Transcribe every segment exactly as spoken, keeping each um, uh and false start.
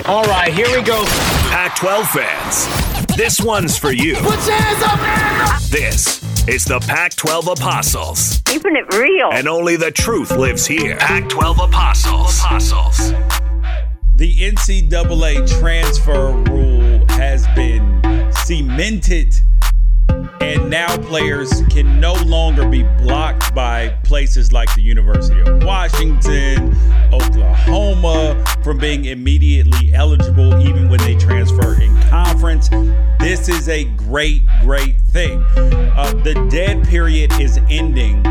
All right, here we go. Pac twelve fans, this one's for you. Put your hands up, man! This is the Pac twelve Apostles. Keeping it real. And only the truth lives here. Pac twelve Apostles. Apostles. The N C double A transfer rule has been cemented, and now players can no longer be blocked by places like the University of Washington, Oklahoma, from being immediately eligible even when they transfer in conference. This is a great, great thing. Uh, the dead period is ending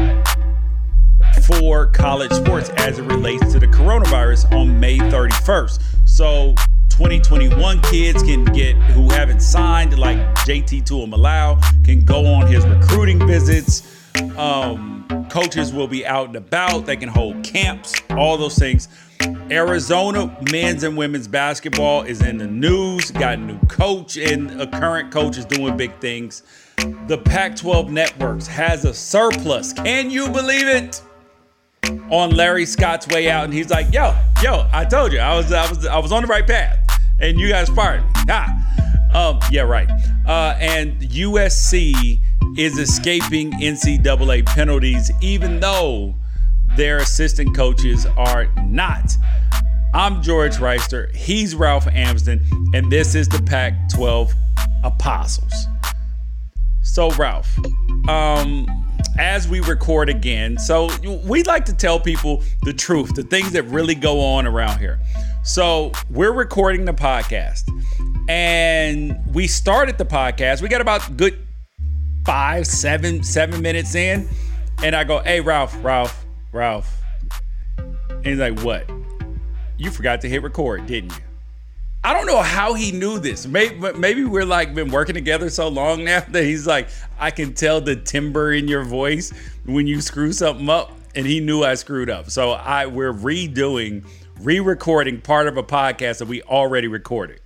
for college sports as it relates to the coronavirus on May thirty-first. So twenty twenty-one kids can get, who haven't signed, like J T Tuimalau, can go on his recruiting visits. Um, coaches will be out and about. They can hold camps, all those things. Arizona men's and women's basketball is in the news, got a new coach, and a current coach is doing big things. The Pac twelve Networks has a surplus. Can you believe it? On Larry Scott's way out, and he's like, yo, yo, I told you, I was I was I was on the right path, and you guys fired me. Ha. Um, yeah, right. Uh, and U S C is escaping N C double A penalties, even though their assistant coaches are not. I'm George Reister. He's Ralph Amsden, and this is the Pac twelve Apostles. So, Ralph, um, as we record again, so we like to tell people the truth, the things that really go on around here. So we're recording the podcast, and we started the podcast. We got about good five, seven, seven minutes in, and I go, hey, Ralph, Ralph, Ralph. And he's like, what? You forgot to hit record, didn't you? I don't know how he knew this. Maybe, maybe we're like been working together so long now that he's like, I can tell the timbre in your voice when you screw something up, and he knew I screwed up. So I we're redoing, re-recording part of a podcast that we already recorded.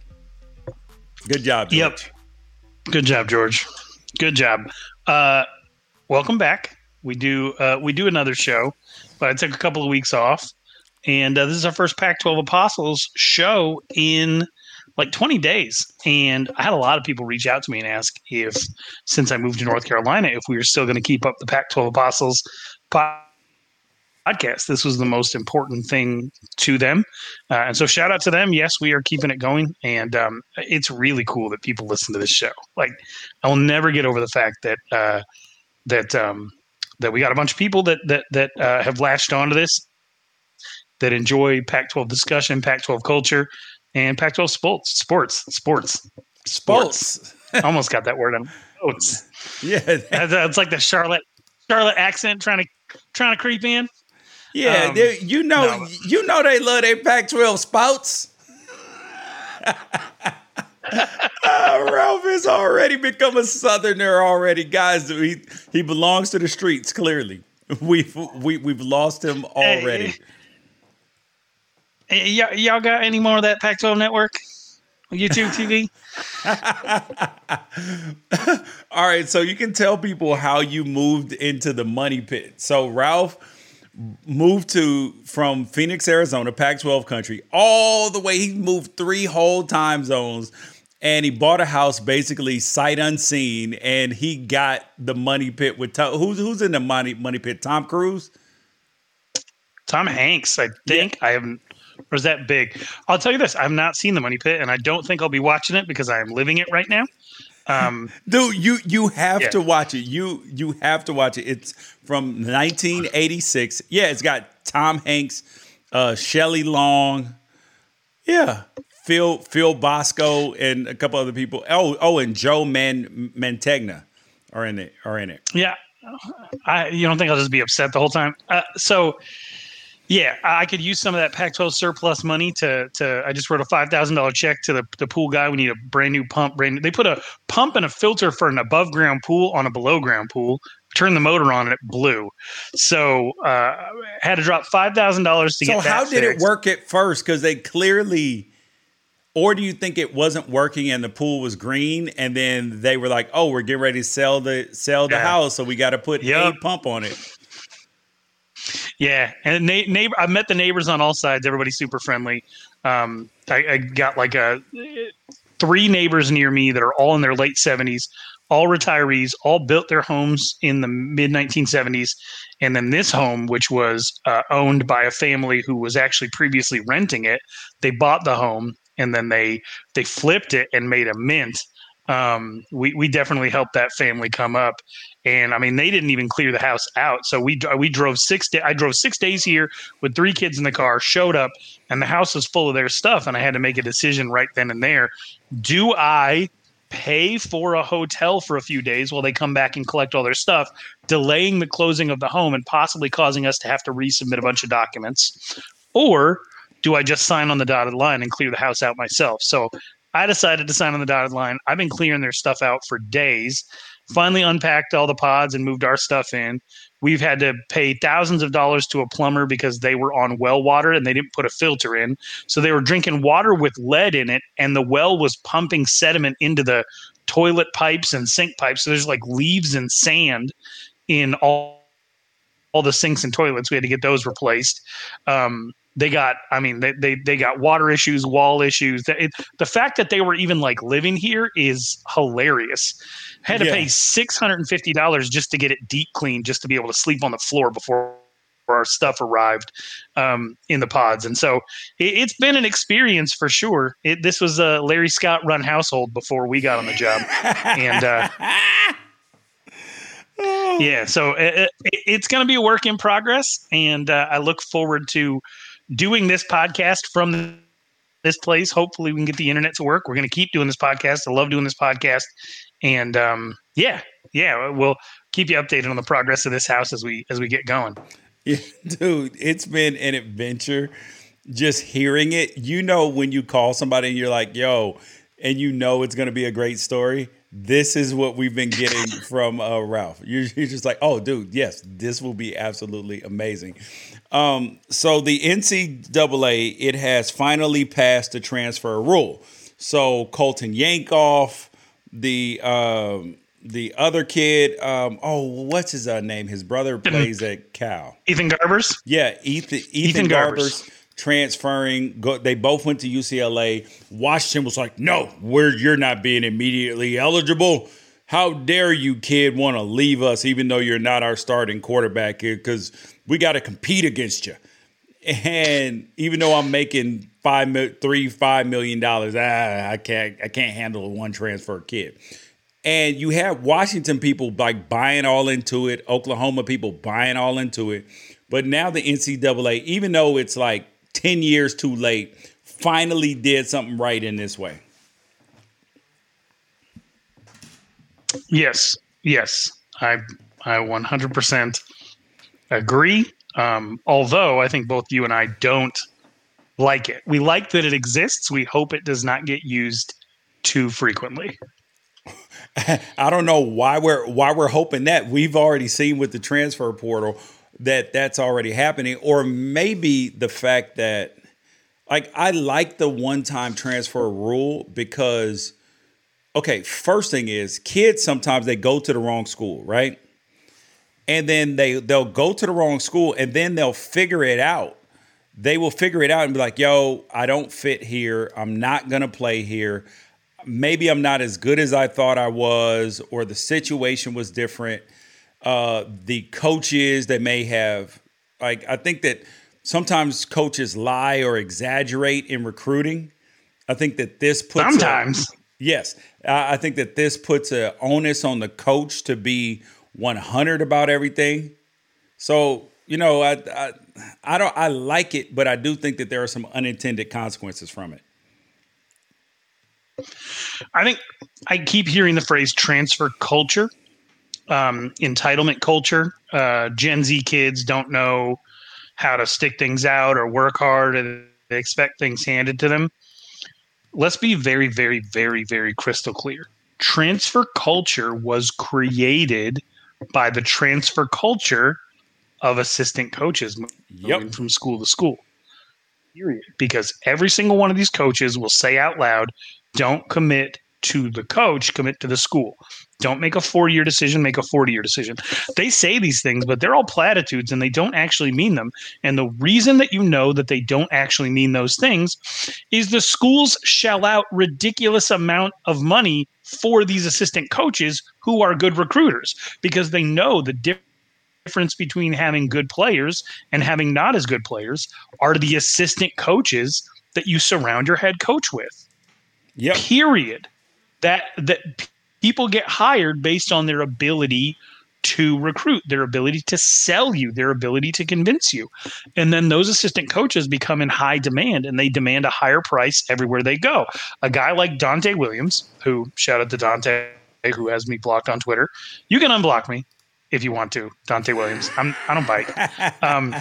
Good job, George. Yep. Good job, George. Good job. Uh, welcome back. We do uh, we do another show, but I took a couple of weeks off. And uh, this is our first Pac twelve Apostles show in like twenty days. And I had a lot of people reach out to me and ask if, since I moved to North Carolina, if we were still going to keep up the Pac twelve Apostles podcast. This was the most important thing to them. Uh, and so shout out to them. Yes, we are keeping it going. And um, it's really cool that people listen to this show. Like, I will never get over the fact that uh, that um, that we got a bunch of people that, that, that uh, have latched onto this, that enjoy Pac twelve discussion, Pac twelve culture, and Pac twelve sports, sports, sports, sports. Almost got that word on. Sports. Yeah, it's like the Charlotte, Charlotte accent trying to trying to creep in. Yeah, um, you know, no. you know they love their Pac twelve spouts. uh, Ralph has already become a Southerner already, guys. He he belongs to the streets. Clearly, we've we, we've lost him already. Hey, Y- y'all got any more of that Pac twelve network? YouTube T V? All right, so you can tell people how you moved into the money pit. So Ralph moved to from Phoenix, Arizona, Pac twelve country, all the way. He moved three whole time zones, and he bought a house basically sight unseen, and he got the money pit with Tom, who's who's in the money money pit? Tom Cruise? Tom Hanks, I think. Yeah. I haven't. Or is that big? I'll tell you this. I've not seen The Money Pit, and I don't think I'll be watching it because I am living it right now. Um, Dude, you you have yeah. to watch it. You you have to watch it. It's from nineteen eighty-six. Yeah, it's got Tom Hanks, uh, Shelley Long. Yeah, Phil Phil Bosco and a couple other people. Oh oh, and Joe Man Mantegna are in it. Are in it. Yeah, I. You don't think I'll just be upset the whole time? Uh, so. Yeah, I could use some of that Pac twelve surplus money to to. I just wrote a five thousand dollar check to the, the pool guy. We need a brand new pump. Brand new, they put a pump and a filter for an above ground pool on a below ground pool. Turned the motor on and it blew. So uh, had to drop five thousand dollars to so get that. So how did fixed. it work at first? Because they clearly, or do you think it wasn't working and the pool was green, and then they were like, "Oh, we're getting ready to sell the sell the yeah. house, so we got to put yep. a pump on it." Yeah, and na- neighbor, I met the neighbors on all sides. Everybody's super friendly. Um, I, I got like a three neighbors near me that are all in their late seventies, all retirees, all built their homes in the mid nineteen seventies. And then this home, which was uh, owned by a family who was actually previously renting it, they bought the home and then they they flipped it and made a mint. Um, we we definitely helped that family come up, and I mean they didn't even clear the house out. So we we drove six day, I drove six days here with three kids in the car, showed up, and the house was full of their stuff, and I had to make a decision right then and there. Do I pay for a hotel for a few days while they come back and collect all their stuff, delaying the closing of the home and possibly causing us to have to resubmit a bunch of documents? Or do I just sign on the dotted line and clear the house out myself? So I decided to sign on the dotted line. I've been clearing their stuff out for days. Finally unpacked all the pods and moved our stuff in. We've had to pay thousands of dollars to a plumber because they were on well water and they didn't put a filter in. So they were drinking water with lead in it, and the well was pumping sediment into the toilet pipes and sink pipes. So there's like leaves and sand in all, all the sinks and toilets. We had to get those replaced. Um, They got, I mean, they, they, they got water issues, wall issues. It, the fact that they were even like living here is hilarious. Had to Yeah. pay six hundred fifty dollars just to get it deep cleaned, just to be able to sleep on the floor before our stuff arrived um, in the pods. And so it, it's been an experience for sure. It, this was a Larry Scott run household before we got on the job. And uh, yeah, so it, it, it's going to be a work in progress. And uh, I look forward to doing this podcast from this place. Hopefully we can get the internet to work. We're going to keep doing this podcast. I love doing this podcast. And um, yeah, yeah, we'll keep you updated on the progress of this house as we as we get going. Yeah, dude, it's been an adventure just hearing it. You know, when you call somebody and you're like, yo, and you know it's going to be a great story. This is what we've been getting from uh, Ralph. You're, you're just like, oh, dude, yes, this will be absolutely amazing. Um, so the N C double A, it has finally passed the transfer rule. So Colton Yankoff, the um, the other kid, um, oh, what's his uh, name? His brother plays at Cal. Ethan Garbers? Yeah, Ethan, Ethan, Ethan Garbers. Garbers. Transferring, go, they both went to U C L A. Washington was like, no, we're, you're not being immediately eligible. How dare you, kid, want to leave us even though you're not our starting quarterback here, because we got to compete against you. And even though I'm making five, three, five million dollars, ah, I can't, I can't handle a one transfer kid. And you have Washington people like buying all into it, Oklahoma people buying all into it. But now the N C double A, even though it's like ten years too late, finally did something right in this way. Yes, yes, I I one hundred percent agree. Um, although I think both you and I don't like it. We like that it exists. We hope it does not get used too frequently. I don't know why we're why we're hoping that. We've already seen with the transfer portal that that's already happening, or maybe the fact that, like, I like the one-time transfer rule because, okay, first thing is kids sometimes they go to the wrong school, right? And then they they'll go to the wrong school and then they'll figure it out. They will figure it out and be like, yo, I don't fit here. I'm not going to play here. Maybe I'm not as good as I thought I was, or the situation was different. Uh, the coaches that may have, like, I think that sometimes coaches lie or exaggerate in recruiting. I think that this puts Sometimes. A, yes, I, I think that this puts an onus on the coach to be one hundred about everything. So, you know, I, I, I don't, I like it, but I do think that there are some unintended consequences from it. I think I keep hearing the phrase transfer culture, um, entitlement culture. Uh, Gen Z kids don't know how to stick things out or work hard, and they expect things handed to them. Let's be very, very, very, very crystal clear. Transfer culture was created by the transfer culture of assistant coaches moving Yep. from school to school. Period. Because every single one of these coaches will say out loud, don't commit to the coach, commit to the school. Don't make a four-year decision, make a forty-year decision. They say these things, but they're all platitudes and they don't actually mean them. And the reason that you know that they don't actually mean those things is the schools shell out ridiculous amount of money for these assistant coaches who are good recruiters because they know the difference difference between having good players and having not as good players are the assistant coaches that you surround your head coach with. Yep. Period. That that people get hired based on their ability to recruit, their ability to sell you, their ability to convince you. And then those assistant coaches become in high demand and they demand a higher price everywhere they go. A guy like Dante Williams, who shout out to Dante, who has me blocked on Twitter. You can unblock me if you want to, Dante Williams. I'm, I don't bite. Um,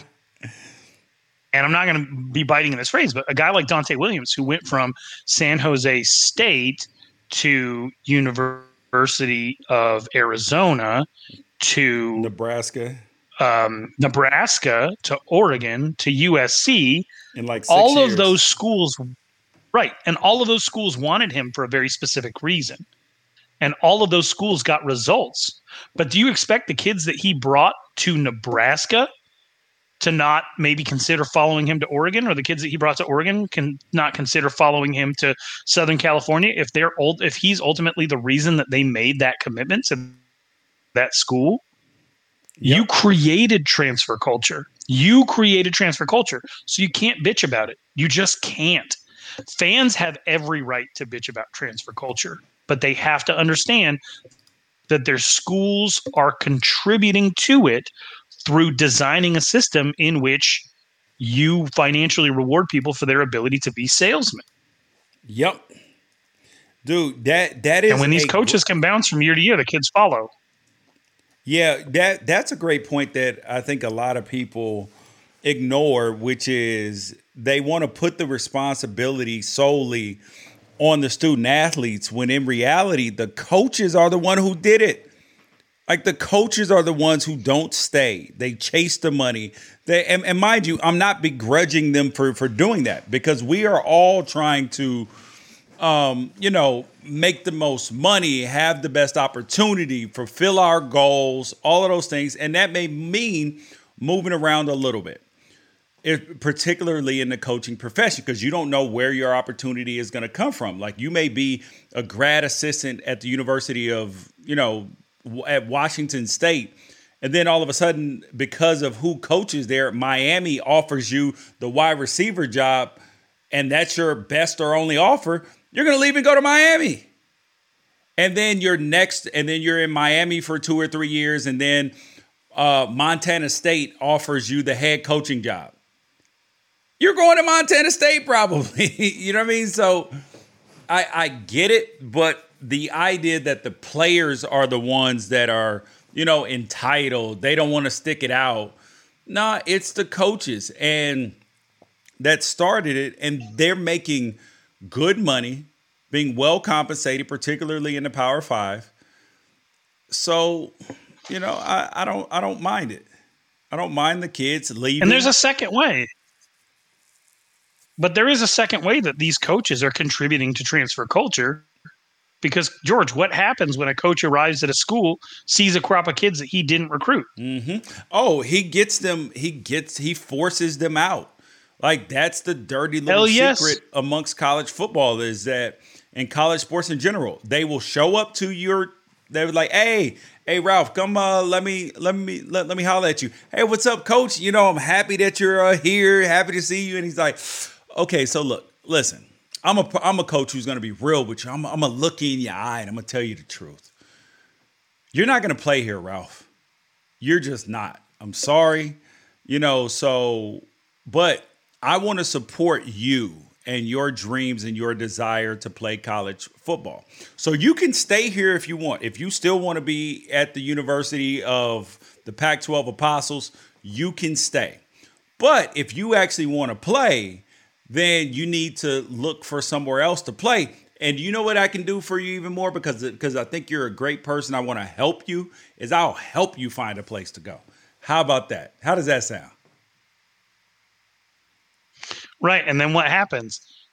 and I'm not going to be biting in this phrase, but a guy like Dante Williams, who went from San Jose State to University of Arizona to Nebraska, um, Nebraska to Oregon to U S C, in like six all years. of those schools, right? And all of those schools wanted him for a very specific reason. And all of those schools got results. But do you expect the kids that he brought to Nebraska to not maybe consider following him to Oregon, or the kids that he brought to Oregon can not consider following him to Southern California if they're old, if he's ultimately the reason that they made that commitment to that school? Yep. You created transfer culture. You created transfer culture. So you can't bitch about it. You just can't. Fans have every right to bitch about transfer culture, but they have to understand that their schools are contributing to it through designing a system in which you financially reward people for their ability to be salesmen. Yep. Dude, that that is, and when these coaches gr- can bounce from year to year, the kids follow. Yeah, that that's a great point that I think a lot of people ignore, which is they want to put the responsibility solely on the student athletes, when in reality, the coaches are the one who did it. Like, the coaches are the ones who don't stay. They chase the money. They and, and mind you, I'm not begrudging them for, for doing that, because we are all trying to, um, you know, make the most money, have the best opportunity, fulfill our goals, all of those things. And that may mean moving around a little bit. If, particularly in the coaching profession, because you don't know where your opportunity is going to come from. Like, you may be a grad assistant at the University of, you know, at Washington State, and then all of a sudden, because of who coaches there, Miami offers you the wide receiver job, and that's your best or only offer. You're going to leave and go to Miami. And then you're next, and then you're in Miami for two or three years, and then uh, Montana State offers you the head coaching job. You're going to Montana State probably. You know what I mean? So I, I get it, but the idea that the players are the ones that are, you know, entitled, they don't want to stick it out. Nah, it's the coaches and that started it, and they're making good money, being well compensated, particularly in the Power Five. So, you know, I, I don't I don't mind it. I don't mind the kids leaving. And there's a second way. But there is a second way that these coaches are contributing to transfer culture. Because, George, what happens when a coach arrives at a school, sees a crop of kids that he didn't recruit? Mm-hmm. Oh, he gets them. He gets. He forces them out. Like, that's the dirty little yes. secret amongst college football, is that in college sports in general, they will show up to your. They were like, "Hey, hey, Ralph, come. Uh, let me, let me, let, let me holler at you. Hey, what's up, coach? You know, I'm happy that you're uh, here. Happy to see you." And he's like, "Okay, so look, listen." I'm a I'm a coach who's going to be real with you. I'm, I'm going to look you in your eye and I'm going to tell you the truth. You're not going to play here, Ralph. You're just not. I'm sorry. You know, so, but I want to support you and your dreams and your desire to play college football. So you can stay here if you want. If you still want to be at the University of the Pac twelve Apostles, you can stay. But if you actually want to play, then you need to look for somewhere else to play. And you know what I can do for you even more, because because I think you're a great person. I want to help you, is I'll help you find a place to go. How about that? How does that sound? Right. And then what happens?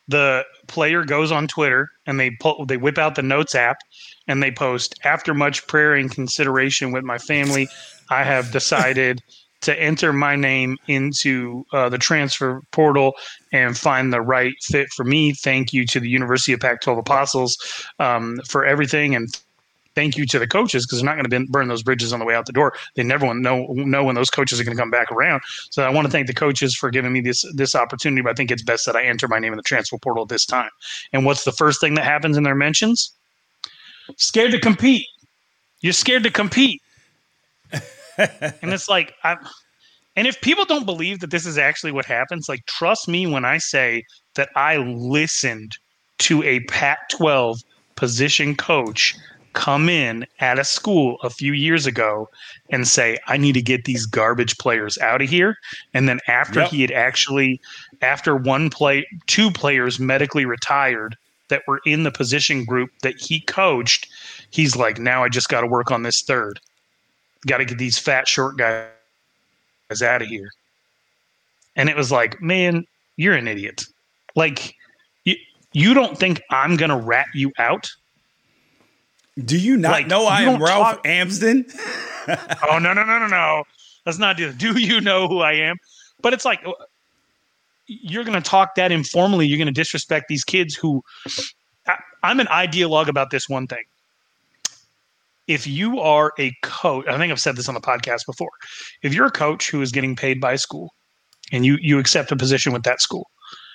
the player goes on Twitter and they pull, they whip out the Notes app and they post, after much prayer and consideration with my family, I have decided to enter my name into uh, the transfer portal and find the right fit for me. Thank you to the University of Pac twelve Apostles um, for everything. And thank you to the coaches, because they're not going to burn those bridges on the way out the door. They never want to know, know when those coaches are going to come back around. So I want to thank the coaches for giving me this this opportunity, but I think it's best that I enter my name in the transfer portal at this time. And what's the first thing that happens in their mentions? Scared to compete. You're scared to compete. And it's like, I'm, and if people don't believe that this is actually what happens, like, trust me when I say that I listened to a Pac twelve position coach come in at a school a few years ago and say, I need to get these garbage players out of here. And then after yep. he had actually, after one play, two players medically retired that were in the position group that he coached, he's like, now I just got to work on this third. Got to get these fat, short guys out of here. And it was like, man, you're an idiot. Like, you, you don't think I'm going to rat you out? Do you not like, know I am Ralph talk- Amsden? Oh, no, no, no, no, no. Let's not do that. Do you know who I am? But it's like, you're going to talk that informally. You're going to disrespect these kids who I, I'm an ideologue about this one thing. If you are a coach, I think I've said this on the podcast before. If you're a coach who is getting paid by a school and you, you accept a position with that school,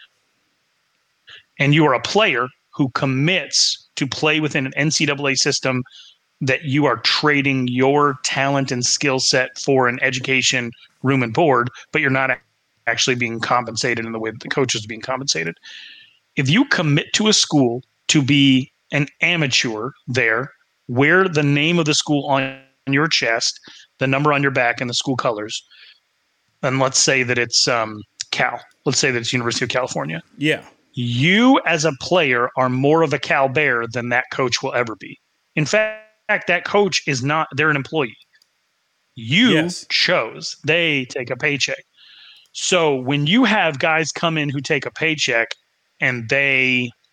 and you are a player who commits to play within an N C double A system that you are trading your talent and skill set for an education, room and board, but you're not actually being compensated in the way that the coach is being compensated. If you commit to a school to be an amateur there, wear the name of the school on your chest, the number on your back, and the school colors, and let's say that it's um, Cal. Let's say that it's University of California. Yeah. You as a player are more of a Cal Bear than that coach will ever be. In fact, that coach is not – they're an employee. You yes. chose. They take a paycheck. So when you have guys come in who take a paycheck and they –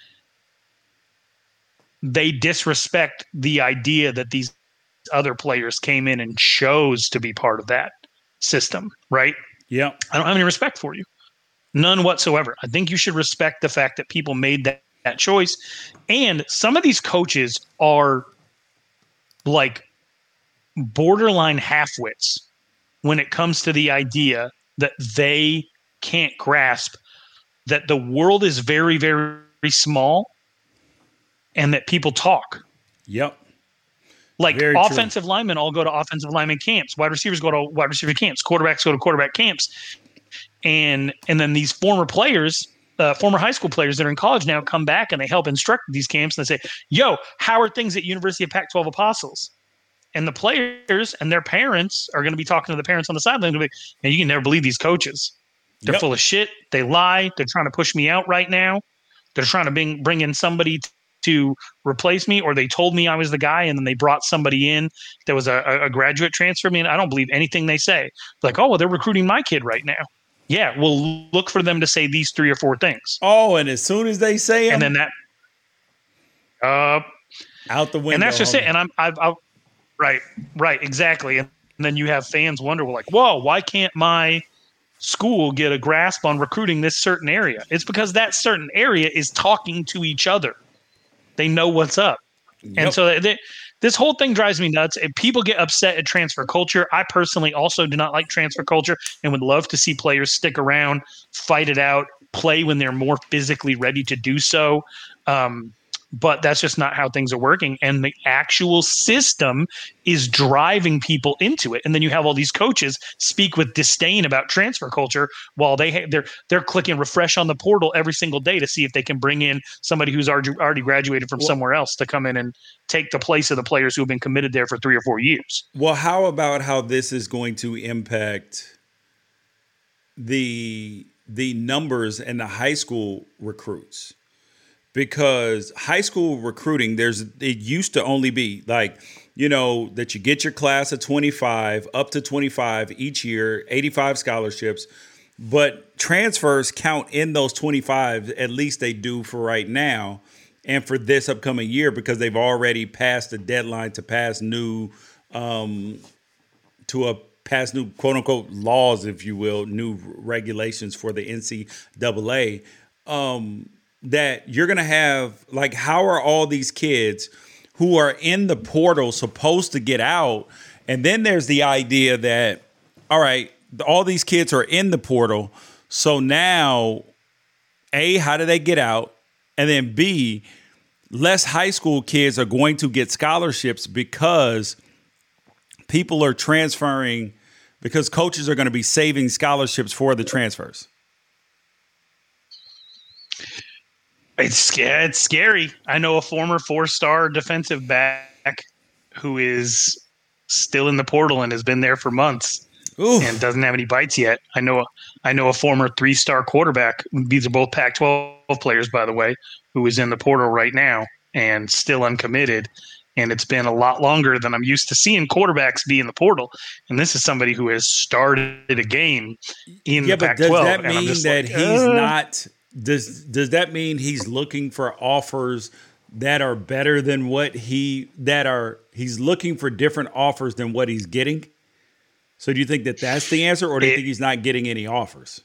they disrespect the idea that these other players came in and chose to be part of that system, right? Yeah. I don't have any respect for you. None whatsoever. I think you should respect the fact that people made that, that choice. And some of these coaches are like borderline half-wits when it comes to the idea that they can't grasp that the world is very, very, very small and that people talk. Yep. Like Very offensive true. linemen all go to offensive lineman camps. Wide receivers go to wide receiver camps. Quarterbacks go to quarterback camps. And and then these former players, uh, former high school players that are in college now come back and they help instruct these camps. And they say, yo, how are things at University of Pac twelve Apostles? And the players and their parents are going to be talking to the parents on the sideline. They'll be, man, you can never believe these coaches. They're yep. full of shit. They lie. They're trying to push me out right now. They're trying to bring, bring in somebody t- to replace me, or they told me I was the guy and then they brought somebody in that was a, a graduate transfer. I mean, I don't believe anything they say. Like, oh, well, they're recruiting my kid right now. Yeah, well, look for them to say these three or four things. Oh, and as soon as they say them, and then that, uh, out the window. And that's just homie. it. And I'm, I've, I've, right, right, exactly. And then you have fans wonder, well, like, whoa, why can't my school get a grasp on recruiting this certain area? It's because that certain area is talking to each other. They know what's up. Yep. And so they, this whole thing drives me nuts. And people get upset at transfer culture. I personally also do not like transfer culture and would love to see players stick around, fight it out, play when they're more physically ready to do so. Um, but that's just not how things are working. And the actual system is driving people into it. And then you have all these coaches speak with disdain about transfer culture while they ha- they're they're clicking refresh on the portal every single day to see if they can bring in somebody who's already already graduated from well, somewhere else to come in and take the place of the players who have been committed there for three or four years. Well, how about how this is going to impact the the numbers and the high school recruits? Because high school recruiting, there's it used to only be like, you know, that you get your class of twenty-five, up to twenty-five each year, eighty-five scholarships. but transfers count in those twenty-five. At least they do for right now and for this upcoming year because they've already passed the deadline to pass new um, to a pass new quote unquote laws, if you will, new regulations for the N C double A. Um, that you're going to have, like, how are all these kids who are in the portal supposed to get out? And then there's the idea that, all right, all these kids are in the portal. So now, A, how do they get out? And then B, less high school kids are going to get scholarships because people are transferring, because coaches are going to be saving scholarships for the transfers. It's it's scary. I know a former four-star defensive back who is still in the portal and has been there for months Oof. and doesn't have any bites yet. I know a, I know a former three-star quarterback. These are both Pac twelve players, by the way, who is in the portal right now and still uncommitted. And it's been a lot longer than I'm used to seeing quarterbacks be in the portal. And this is somebody who has started a game in yeah, the Pac twelve. twelve. Does that mean that like, he's uh. not? Does does that mean he's looking for offers that are better than what he that are he's looking for different offers than what he's getting? So do you think that that's the answer, or do you it, think he's not getting any offers?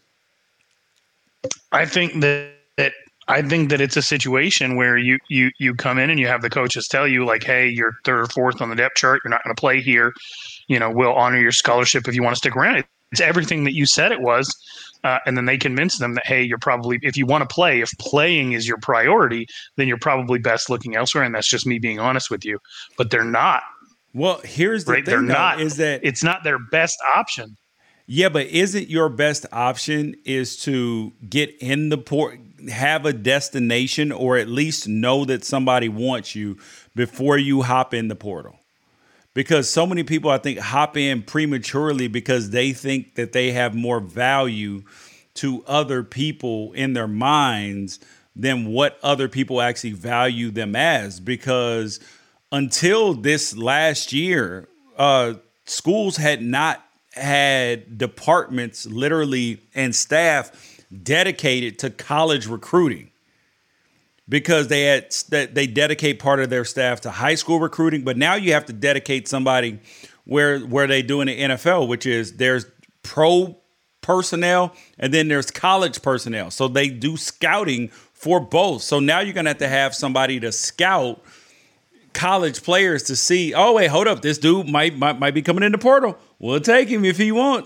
I think that, that I think that it's a situation where you you you come in and you have the coaches tell you, like, hey, you're third or fourth on the depth chart. You're not going to play here. You know, we'll honor your scholarship if you want to stick around. It's everything that you said it was. Uh, and then they convince them that, hey, you're probably, if you want to play, if playing is your priority, then you're probably best looking elsewhere. And that's just me being honest with you. But they're not. Well, here's the right? thing, they're though, not. is that it's not their best option. Yeah, but isn't your best option is to get in the port, have a destination, or at least know that somebody wants you before you hop in the portal? Because so many people, I think, hop in prematurely because they think that they have more value to other people in their minds than what other people actually value them as. Because until this last year, uh, schools had not had departments literally and staff dedicated to college recruiting. Because they had that they dedicate part of their staff to high school recruiting, but now you have to dedicate somebody where where they do in the N F L, which is there's pro personnel and then there's college personnel. So they do scouting for both. So now you're gonna have to have somebody to scout college players to see, oh wait, hold up, this dude might might, might be coming in the portal. We'll take him if he want.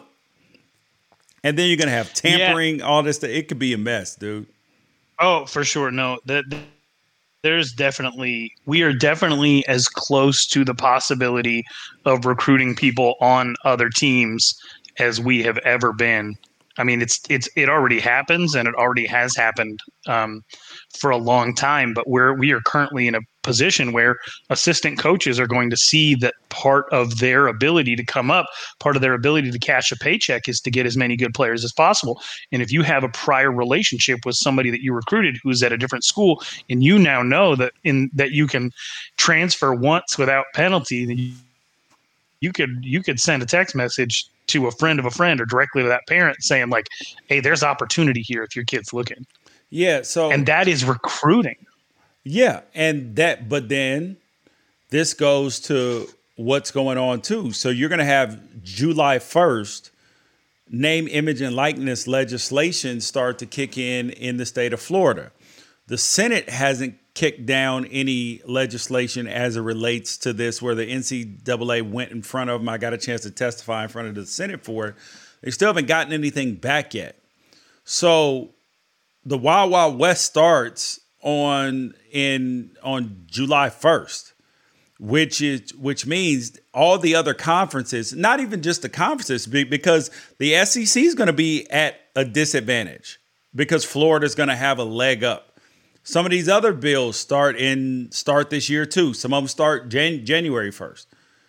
And then you're gonna have tampering, yeah. all this stuff. It could be a mess, dude. Oh, for sure. No, that there's definitely, we are definitely as close to the possibility of recruiting people on other teams as we have ever been. I mean, it's, it's, it already happens and it already has happened um, for a long time, but we're, we are currently in a position where assistant coaches are going to see that part of their ability to come up, part of their ability to cash a paycheck is to get as many good players as possible. And if you have a prior relationship with somebody that you recruited who's at a different school, and you now know that in that you can transfer once without penalty, then you, you could you could send a text message to a friend of a friend or directly to that parent saying, like, hey, there's opportunity here if your kid's looking. Yeah. So and that is recruiting. Yeah. And that, but then this goes to what's going on too. So you're going to have July first, name, image, and likeness legislation start to kick in in the state of Florida. The Senate hasn't kicked down any legislation as it relates to this, where the N C double A went in front of them. I got a chance to testify in front of the Senate for it. They still haven't gotten anything back yet. So the Wild Wild West starts on in on July first, which is which means all the other conferences, not even just the conferences, because the S E C is going to be at a disadvantage because Florida is going to have a leg up. Some of these other bills start in start this year too. Some of them start Jan- January first.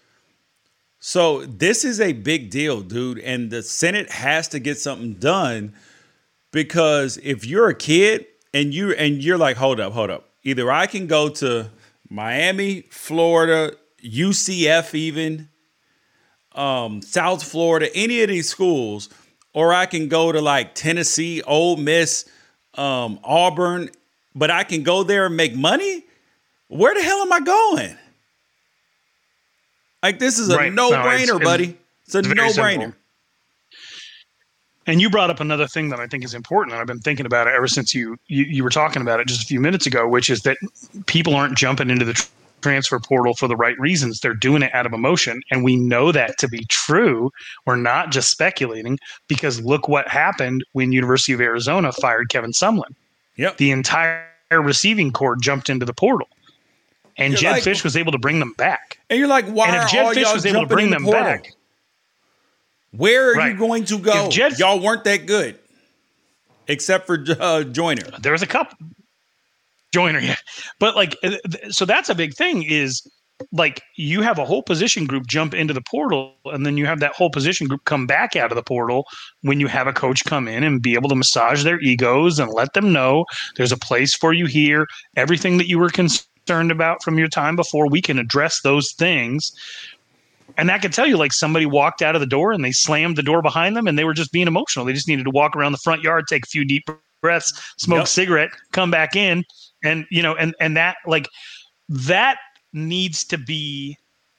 So this is a big deal, dude. And the Senate has to get something done, because if you're a kid and you and you're like, hold up, hold up. Either I can go to Miami, Florida, U C F, even um, South Florida, any of these schools, or I can go to like Tennessee, Ole Miss, um, Auburn, but I can go there and make money. Where the hell am I going? Like, this is a Right. no-brainer, No, it's, buddy. It's a it's very no-brainer. simple. And you brought up another thing that I think is important, and I've been thinking about it ever since you, you you were talking about it just a few minutes ago, which is that people aren't jumping into the tr- transfer portal for the right reasons. They're doing it out of emotion, and we know that to be true. We're not just speculating, because look what happened when University of Arizona fired Kevin Sumlin. Yep. The entire receiving corps jumped into the portal, and You're Jed like- Fish was able to bring them back. And you're like, why And if are Jed all Fish y'all was able to jumping bring in the them portal? back, Where are Right. you going to go? If Jed- Y'all weren't that good, except for uh, Joyner. there was a couple joiner, yeah. But like, uh, th- so that's a big thing is like you have a whole position group jump into the portal, and then you have that whole position group come back out of the portal when you have a coach come in and be able to massage their egos and let them know there's a place for you here. Everything that you were concerned about from your time before, we can address those things. And that could tell you, like, somebody walked out of the door and they slammed the door behind them and they were just being emotional. They just needed to walk around the front yard, take a few deep breaths, smoke Yep. a cigarette, come back in. And, you know, and, and that, like, that needs to be,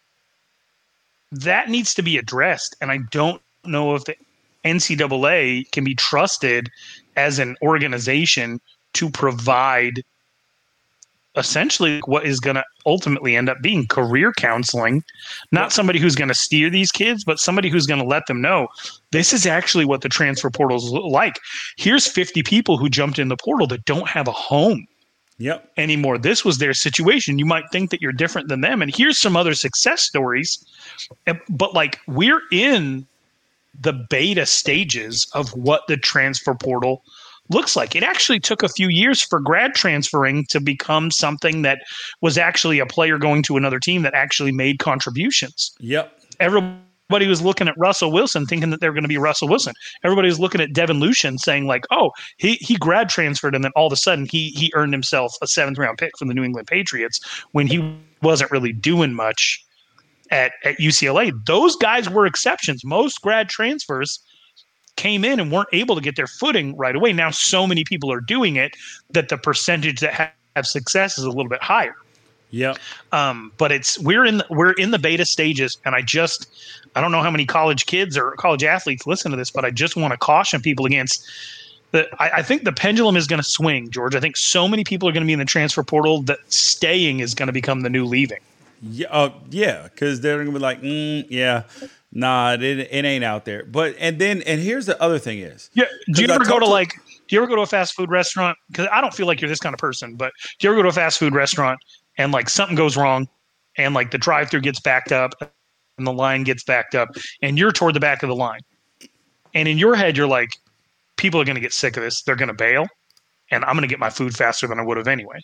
that needs to be addressed. And I don't know if the N C double A can be trusted as an organization to provide essentially what is going to ultimately end up being career counseling, not somebody who's going to steer these kids, but somebody who's going to let them know this is actually what the transfer portal is like. Here's fifty people who jumped in the portal that don't have a home Yep. anymore. This was their situation. You might think that you're different than them. And here's some other success stories. And- But like, we're in the beta stages of what the transfer portal looks like. It actually took a few years for grad transferring to become something that was actually a player going to another team that actually made contributions. Yep. Everybody was looking at Russell Wilson thinking that they were going to be Russell Wilson. Everybody was looking at Devin Lucian saying like, oh, he he grad transferred and then all of a sudden he he earned himself a seventh round pick from the New England Patriots when he wasn't really doing much at, at U C L A. Those guys were exceptions. Most grad transfers came in and weren't able to get their footing right away. Now so many people are doing it that the percentage that ha- have success is a little bit higher. Yep. Um, but it's we're in the, we're in the beta stages, and I just I don't know how many college kids or college athletes listen to this, but I just want to caution people against the. I, I think the pendulum is going to swing, George. I think so many people are going to be in the transfer portal that staying is going to become the new leaving. Yeah. Uh, yeah. Because they're gonna be like, mm, yeah, nah, it, it ain't out there. But and then and here's the other thing is, Yeah. Do you 'Cause I ever go talked to to- like? Do you ever go to a fast food restaurant? Because I don't feel like you're this kind of person, but do you ever go to a fast food restaurant and like something goes wrong, and like the drive-through gets backed up, and the line gets backed up, and you're toward the back of the line, and in your head you're like, people are going to get sick of this. They're going to bail, and I'm going to get my food faster than I would have anyway.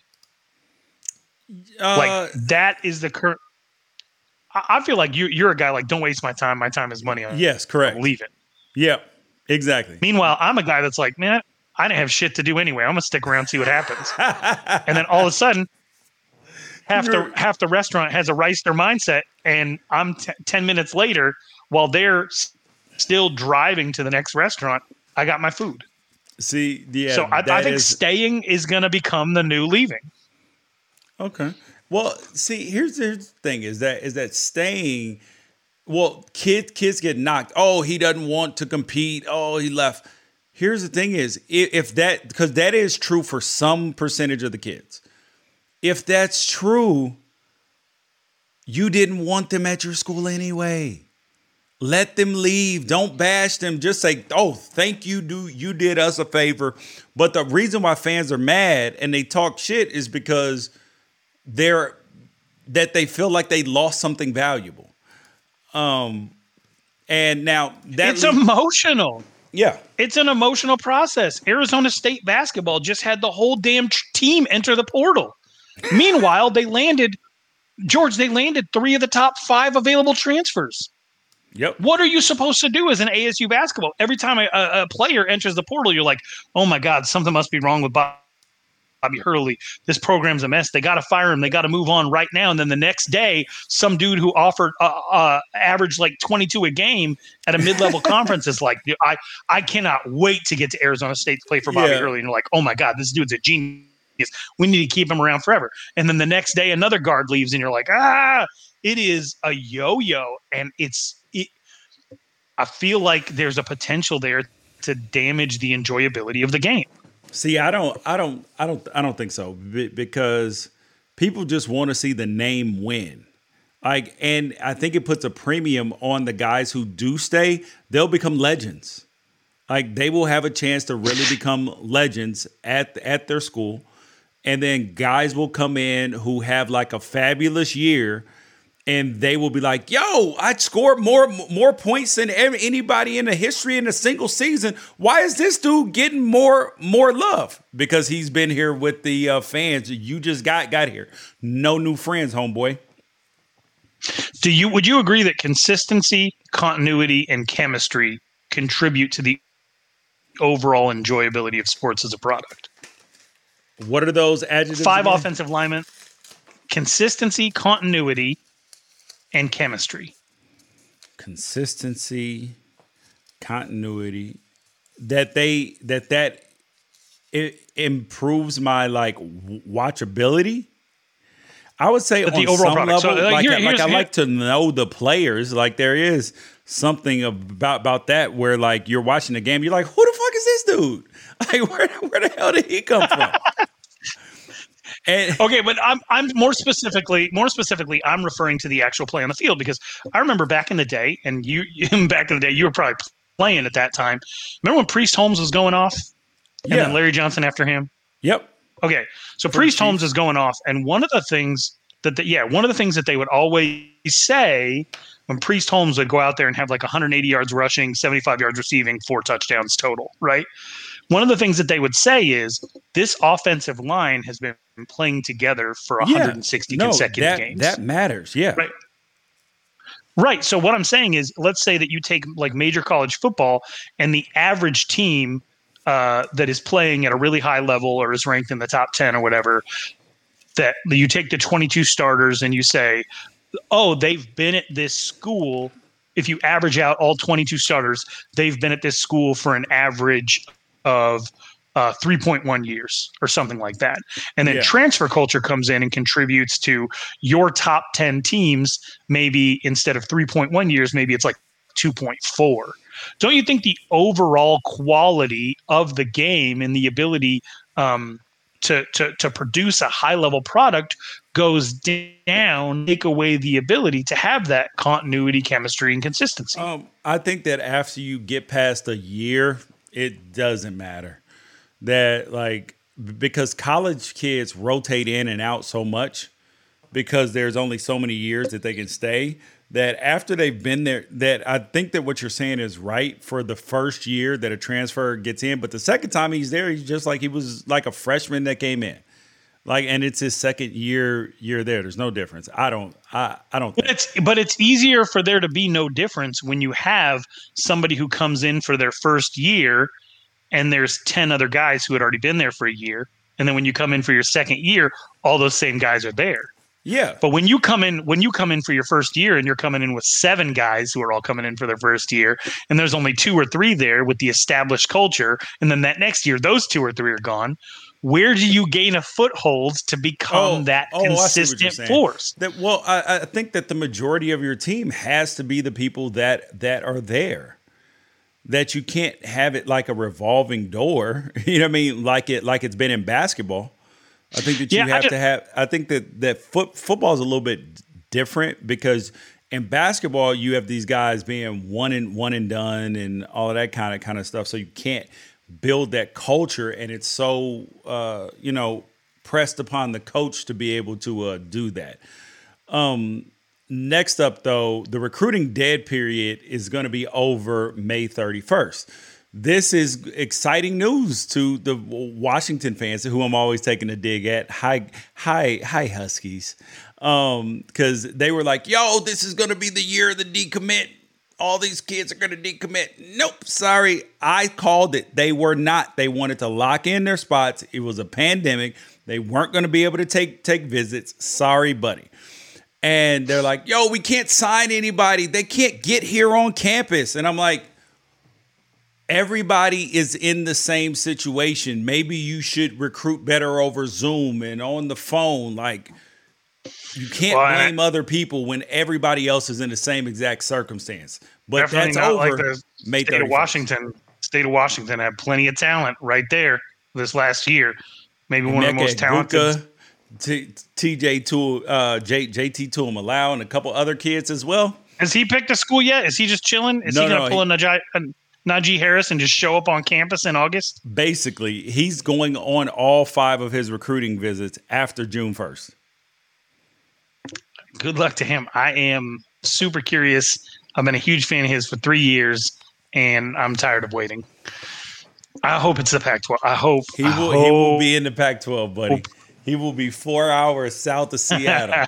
uh, Like that is the current. I I feel like you, you're a guy like, don't waste my time. My time is money. yes, correct. Leave it. Yep. Exactly. Meanwhile, I'm a guy that's like, man, I didn't have shit to do anyway. I'm gonna stick around, see what happens. And then all of a sudden, half the You're- half the restaurant has a Reisner mindset, and I'm t- ten minutes later, while they're s- still driving to the next restaurant, I got my food. See, yeah. so I, I that think is- staying is gonna become the new leaving. Okay. Well, see, here's, here's the thing: is that is that staying? Well, kids kids get knocked. Oh, he doesn't want to compete. Oh, he left. Here's the thing: is if, if that because that is true for some percentage of the kids. If that's true, you didn't want them at your school anyway. Let them leave. Don't bash them. Just say, "Oh, thank you. Do you did us a favor?" But the reason why fans are mad and they talk shit is because they're that they feel like they lost something valuable. Um, and now that It's le- emotional. yeah, It's an emotional process. Arizona State basketball just had the whole damn tr- team enter the portal. Meanwhile, they landed, George, they landed three of the top five available transfers. yep, What are you supposed to do as an A S U basketball? Every time a, a, a player enters the portal, you're like, oh my God, something must be wrong with Bob Bobby Hurley. This program's a mess. They got to fire him. They got to move on right now. And then the next day, some dude who offered uh, uh, average like twenty-two a game at a mid-level conference is like, I, I cannot wait to get to Arizona State to play for Bobby Yeah. Hurley. And you're like, oh my God, this dude's a genius. We need to keep him around forever. And then the next day, another guard leaves, and you're like, ah, it is a yo-yo. And it's, it, I feel like there's a potential there to damage the enjoyability of the game. See, I don't, I don't, I don't, I don't think so Be- because people just want to see the name win. Like, and I think it puts a premium on the guys who do stay. They'll become legends. Like, they will have a chance to really become legends at at their school, and then guys will come in who have like a fabulous year. And they will be like, yo, I scored more more points than anybody in the history in a single season. Why is this dude getting more more love? Because he's been here with the uh, fans. You just got got here. No new friends, homeboy. Do you would you agree that consistency, continuity, and chemistry contribute to the overall enjoyability of sports as a product? What are those adjectives? Five again? offensive linemen, consistency, continuity, and chemistry. Consistency, continuity, that they that that it improves my like watchability. I would say But on the overall some product. level, So, like, like, here- I, like here's- I here- like to know the players. Like there is something about about that where like you're watching the game, you're like, who the fuck is this dude? Like where where the hell did he come from? And Okay, but I'm I'm more specifically more specifically I'm referring to the actual play on the field because I remember back in the day, and you, you back in the day you were probably playing at that time. Remember when Priest Holmes was going off, and Yeah. then Larry Johnson after him? yep. Okay, so For the Priest Chiefs. Holmes is going off, and one of the things that the, yeah, one of the things that they would always say when Priest Holmes would go out there and have like one hundred eighty yards rushing, seventy-five yards receiving, four touchdowns total, right? One of the things that they would say is this offensive line has been playing together for one hundred sixty no, consecutive that, games. That matters. Yeah. Right. Right. So what I'm saying is, let's say that you take like major college football, and the average team uh, that is playing at a really high level or is ranked in the top ten or whatever, that you take the twenty-two starters and you say, oh, they've been at this school. If you average out all twenty-two starters, they've been at this school for an average of uh, three point one years or something like that. And then Yeah. transfer culture comes in and contributes to your top ten teams. Maybe instead of three point one years, maybe it's like two point four. Don't you think the overall quality of the game and the ability um, to, to, to produce a high level product goes down, take away the ability to have that continuity, chemistry, and consistency? Um, I think that after you get past a year, it doesn't matter. That like because college kids rotate in and out so much because there's only so many years that they can stay, that after they've been there, that I think that what you're saying is right for the first year that a transfer gets in, but the second time he's there, he's just like he was like a freshman that came in. Like, and it's his second year year there. There's no difference. I don't I, I don't think. But it's but it's easier for there to be no difference when you have somebody who comes in for their first year and there's ten other guys who had already been there for a year. And then when you come in for your second year, all those same guys are there. Yeah. But when you come in, when you come in for your first year and you're coming in with seven guys who are all coming in for their first year, and there's only two or three there with the established culture, and then that next year, those two or three are gone. Where do you gain a foothold to become Oh, that oh, I see what you're consistent saying. force? That well, I, I think that the majority of your team has to be the people that that are there. That you can't have it like a revolving door. You know what I mean? Like it like it's been in basketball. I think that you Yeah, I have just- to have. I think that that foot, football is a little bit different because in basketball you have these guys being one and one and done and all of that kind of kind of stuff. So you can't build that culture, and it's so uh, you know pressed upon the coach to be able to uh, do that. Um, next up, though, the recruiting dead period is going to be over May thirty-first. This is exciting news to the Washington fans, who I'm always taking a dig at. Hi, hi, hi, Huskies, because um, they were like, "Yo, this is going to be the year of the decommit." all these kids are going to decommit. Nope, sorry. I called it. They were not. They wanted to lock in their spots. It was a pandemic. They weren't going to be able to take, take visits. Sorry, buddy. And they're like, yo, we can't sign anybody. They can't get here on campus. And I'm like, everybody is in the same situation. Maybe you should recruit better over Zoom and on the phone. Like, you can't well, blame I, other people when everybody else is in the same exact circumstance. But definitely that's not over. Like the May state of Washington. State of Washington had plenty of talent right there this last year. Maybe one Emeka of the most talented. T- TJ Tool, uh, J- JT Tuimalau, and a couple other kids as well. Has he picked a school yet? Is he just chilling? Is no, he going to no, pull he, a Najee, a Najee Harris and just show up on campus in August? Basically, he's going on all five of his recruiting visits after June first. Good luck to him. I am super curious. I've been a huge fan of his for three years, and I'm tired of waiting. I hope it's the Pac twelve. I hope he will. I hope, he will be in the Pac twelve, buddy. Hope. He will be four hours south of Seattle.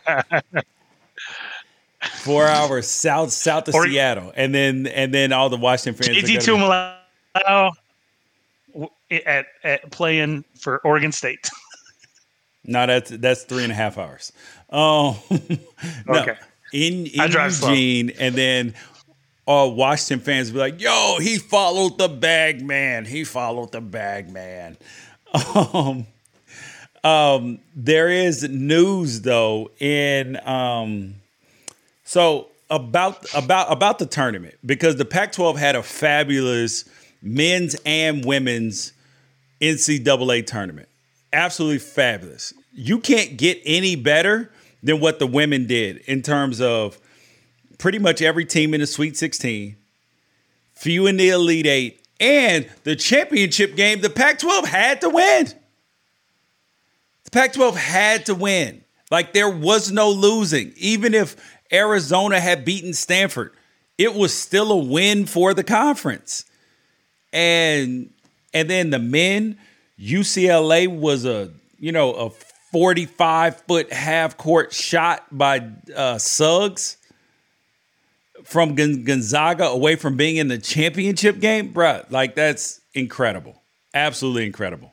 four hours south south of or, Seattle, and then and then all the Washington fans. J T Tuimalau at at playing for Oregon State. No, that's that's three and a half hours. Oh, no. Okay. In, in Eugene, slow. And then all Washington fans be like, "Yo, he followed the bag man. He followed the bag man." Um, um, there is news though in um, so about about about the tournament because the Pac twelve had a fabulous men's and women's N C double A tournament. Absolutely fabulous. You can't get any better than what the women did in terms of pretty much every team in the Sweet sixteen, few in the Elite Eight, and the championship game the Pac twelve had to win. The Pac twelve had to win. Like, there was no losing. Even if Arizona had beaten Stanford, it was still a win for the conference. And and then the men, U C L A was a, you know, a forty-five foot half court shot by uh, Suggs from Gonzaga away from being in the championship game. Bruh, like, that's incredible. Absolutely incredible.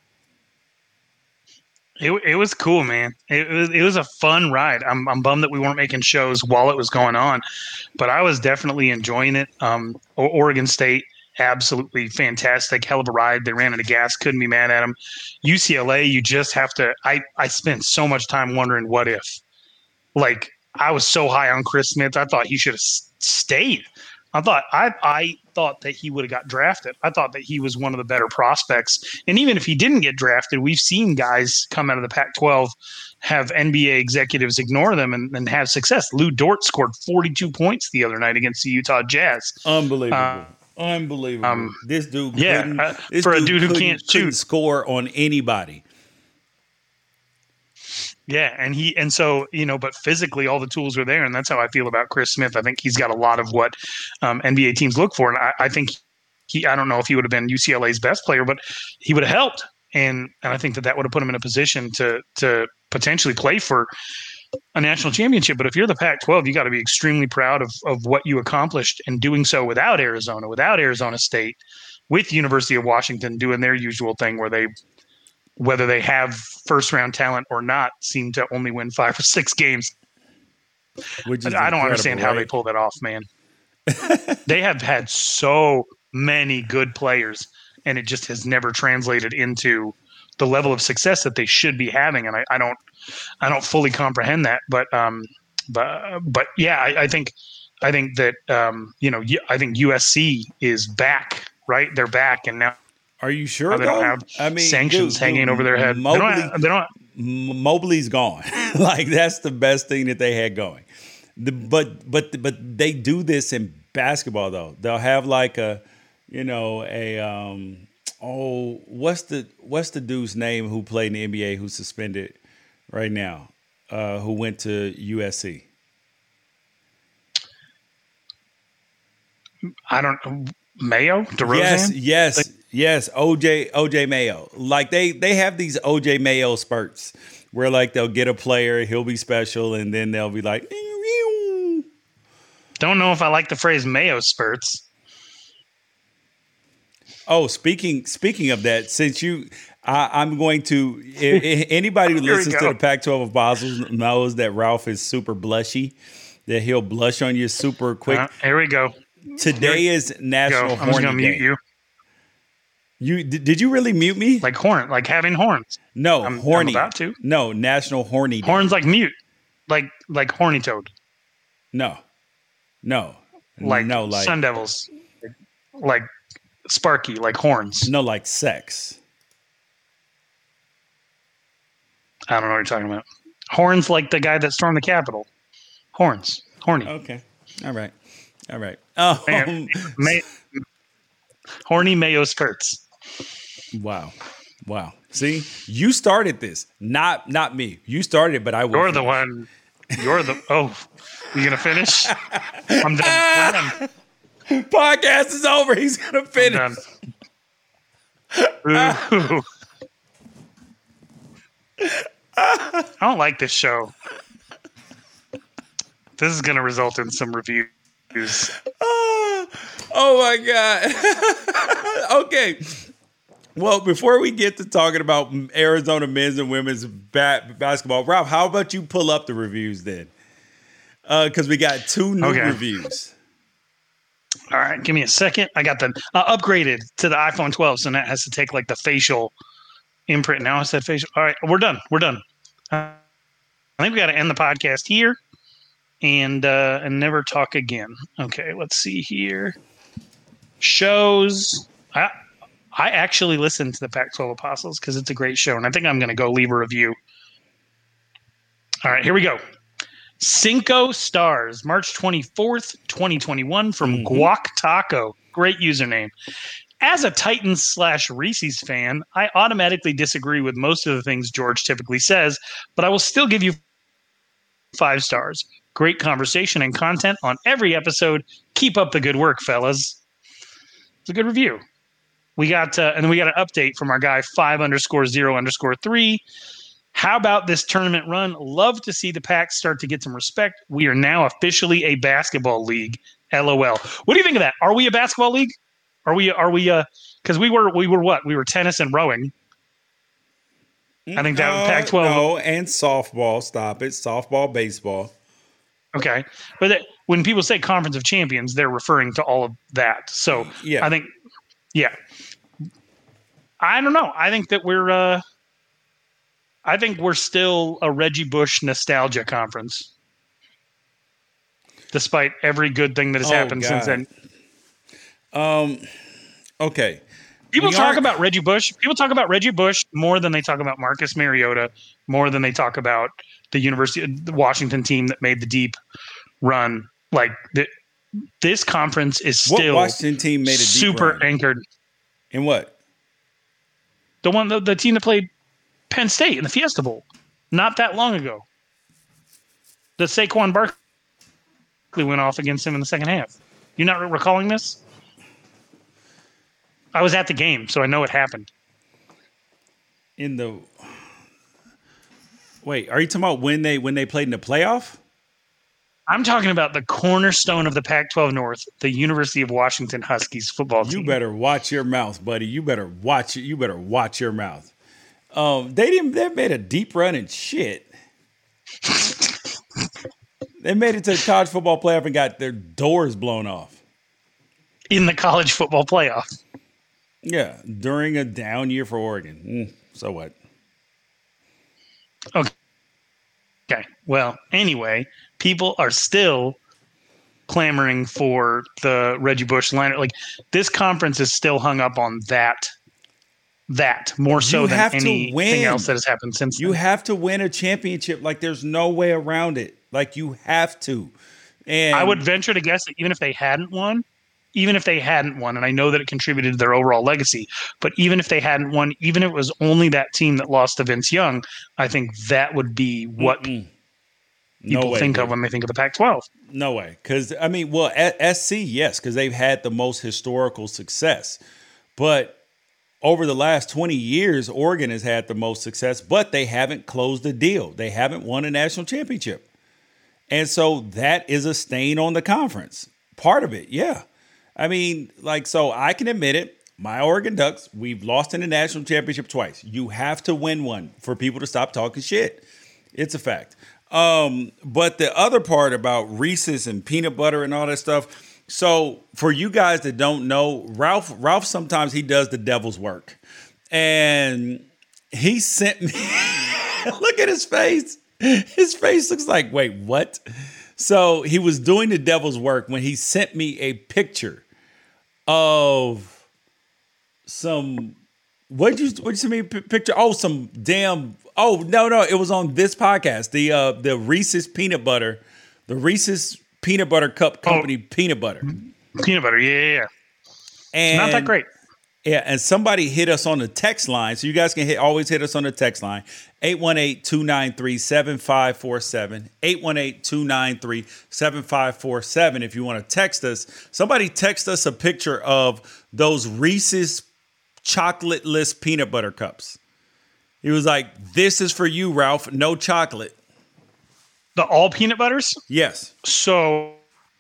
It it was cool, man. It was it was a fun ride. I'm I'm bummed that we weren't making shows while it was going on, but I was definitely enjoying it. Um, Oregon State, absolutely fantastic, hell of a ride. They ran out of gas, couldn't be mad at them. U C L A, you just have to. I I spent so much time wondering what if. Like, I was so high on Chris Smith, I thought he should have stayed. I thought I I thought that he would have got drafted. I thought that he was one of the better prospects. And even if he didn't get drafted, we've seen guys come out of the Pac twelve have N B A executives ignore them and, and have success. Lou Dort scored forty-two points the other night against the Utah Jazz. Unbelievable. Uh, Unbelievable. Um, this dude yeah, uh, this for dude a dude who couldn't, can't couldn't shoot. score on anybody. Yeah, and he and so, you know, but physically all the tools are there, and that's how I feel about Chris Smith. I think he's got a lot of what um, N B A teams look for, and I, I think he. I don't know if he would have been U C L A's best player, but he would have helped, and and I think that that would have put him in a position to to potentially play for a national championship. But if you're the Pac twelve, you got to be extremely proud of of what you accomplished, and doing so without Arizona, without Arizona State, with University of Washington doing their usual thing where they. Whether they have first-round talent or not, seem to only win five or six games. Which is I don't understand right? how they pull that off, man. They have had so many good players, and it just has never translated into the level of success that they should be having. And I, I don't, I don't fully comprehend that. But, um, but, but yeah, I, I think, I think that um, you know, I think U S C is back. Right, they're back, and now. Are you sure? They don't have I mean, sanctions dude, hanging dude, over their head. Mobley, they don't. Have, they don't Mobley's gone. Like, that's the best thing that they had going. The, but but but they do this in basketball though. They'll have like a, you know, a um oh what's the what's the dude's name who played in the N B A who's suspended right now, uh, who went to U S C. I don't. Mayo, DeRozan? Yes, yes, like, yes. O J, O J Mayo. Like they, they have these O J Mayo spurts where like they'll get a player, he'll be special, and then they'll be like, Don't know if I like the phrase mayo spurts. Oh, speaking speaking of that, since you, I, I'm going to. If, if anybody who listens to the Pac twelve Apostles knows that Ralph is super blushy, that he'll blush on you super quick. Uh, here we go. Today here is National go. Horny I'm just gonna Day. mute you. You did, did you really mute me? Like horn, like having horns. No, I'm, horny. I'm about to. No, National Horny Day. Horns like mute, like like horny toad. No, no, Like no, like Sun Devils, like Sparky, like horns. no, like sex. I don't know what you're talking about. Horns like the guy that stormed the Capitol. Horns, horny. Okay, all right, all right. Oh, Man, may, horny mayo skirts. wow, wow. See, you started this, not not me. You started it, but I will. You're the finish. one. You're the. Oh, you gonna finish? I'm done. We're done. Podcast is over. He's gonna finish. Ooh. I don't like this show. This is going to result in some reviews. Oh, oh my God. Okay. Well, before we get to talking about Arizona men's and women's ba- basketball, Ralph, how about you pull up the reviews then? Because uh, we got two new okay. reviews. All right, give me a second. I got them uh, upgraded to the iPhone twelve, so now it has to take like the facial imprint. Now I said facial. All right, we're done. We're done. Uh, I think we got to end the podcast here and uh, and never talk again. Okay, let's see here. Shows. I I actually listened to the Pac twelve Apostles because it's a great show, and I think I'm going to go leave a review. All right, here we go. Cinco Stars, March twenty-fourth, twenty twenty-one, from mm-hmm. Guac Taco. Great username. As a Titans slash Reese's fan, I automatically disagree with most of the things George typically says, but I will still give you five stars. Great conversation and content on every episode. Keep up the good work, fellas. It's a good review. We got, uh, and then we got an update from our guy, five underscore zero underscore three. How about this tournament run? Love to see the Pac start to get some respect. We are now officially a basketball league. LOL. What do you think of that? Are we a basketball league? Are we? Are we? Uh, because we were. We were what? We were tennis and rowing. I think that no, was Pac twelve. No, and softball. Stop it. Softball, baseball. Okay, but that, when people say Conference of Champions, they're referring to all of that. So yeah, I think, yeah, I don't know. I think that we're. Uh, I think we're still a Reggie Bush nostalgia conference, despite every good thing that has oh, happened God. since then. Um. Okay. People we talk aren't... about Reggie Bush. People talk about Reggie Bush more than they talk about Marcus Mariota, more than they talk about the University, the Washington team that made the deep run. Like the, this conference is still what Washington team made a deep super run? anchored. In what? The one, the, the team that played Penn State in the Fiesta Bowl, not that long ago. The Saquon Barkley went off against him in the second half. You not recalling this? I was at the game, so I know it happened. In the wait, are you talking about when they when they played in the playoff? I'm talking about the cornerstone of the Pac twelve North, the University of Washington Huskies football team. You better watch your mouth, buddy. You better watch it. You better watch your mouth. Um, they didn't. They made a deep run and shit. They made it to the college football playoff and got their doors blown off in the college football playoff. Yeah, during a down year for Oregon. Mm, so what? Okay. Okay. Well, anyway, people are still clamoring for the Reggie Bush line. Like this conference is still hung up on that. That more so you than have anything to win. else that has happened since. You then. have to win a championship. Like there's no way around it. Like you have to. And I would venture to guess that even if they hadn't won, even if they hadn't won, and I know that it contributed to their overall legacy, but even if they hadn't won, even if it was only that team that lost to Vince Young, I think that would be what Mm-mm. people no way, think dude. of when they think of the Pac twelve. No way. Because, I mean, well, S C, yes, because they've had the most historical success. But over the last twenty years, Oregon has had the most success, but they haven't closed the deal. They haven't won a national championship. And so that is a stain on the conference. Part of it, yeah. I mean, like, so I can admit it. My Oregon Ducks, we've lost in the national championship twice. You have to win one for people to stop talking shit. It's a fact. Um, but the other part about Reese's and peanut butter and all that stuff. So for you guys that don't know, Ralph, Ralph sometimes he does the devil's work. And he sent me, look at his face. His face looks like, wait, what? So he was doing the devil's work when he sent me a picture of some, what'd you, what'd you send me a p- picture? Oh, some damn, oh, no, no, it was on this podcast. The uh, the Reese's peanut butter, the Reese's peanut butter cup company oh, peanut butter. Peanut butter, yeah, yeah, yeah. And it's not that great. Yeah, and somebody hit us on the text line, so you guys can hit always hit us on the text line, eight one eight, two nine three, seven five four seven, eight one eight, two nine three, seven five four seven if you want to text us. Somebody text us a picture of those Reese's chocolate-less peanut butter cups. He was like, this is for you, Ralph, no chocolate. The all peanut butters? Yes. So...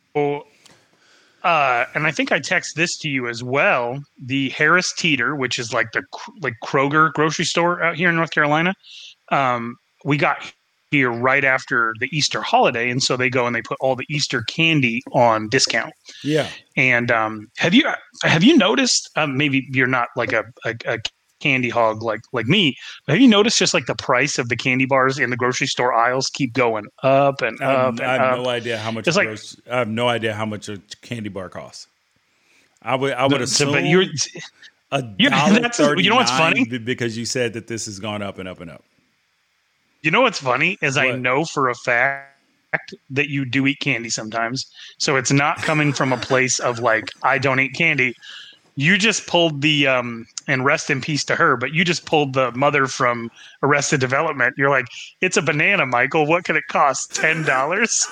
Uh, and I think I text this to you as well. The Harris Teeter, which is like the like Kroger grocery store out here in North Carolina, um, we got here right after the Easter holiday, and so they go and they put all the Easter candy on discount. Yeah. And um, have you have you noticed? Um, maybe you're not like a, a, a candy hog like like me, but have you noticed just like the price of the candy bars in the grocery store aisles keep going up and up? Um, and I have up. no idea how much. It's like, gross, I have no idea how much a candy bar costs. I would I would no, assume but you're, a you're, dollar that's, you know what's funny? Because you said that this has gone up and up and up. You know what's funny is what? I know for a fact that you do eat candy sometimes, so it's not coming from a place of like I don't eat candy. You just pulled the, um, and rest in peace to her, but you just pulled the mother from Arrested Development. You're like, it's a banana, Michael. What could it cost? ten dollars?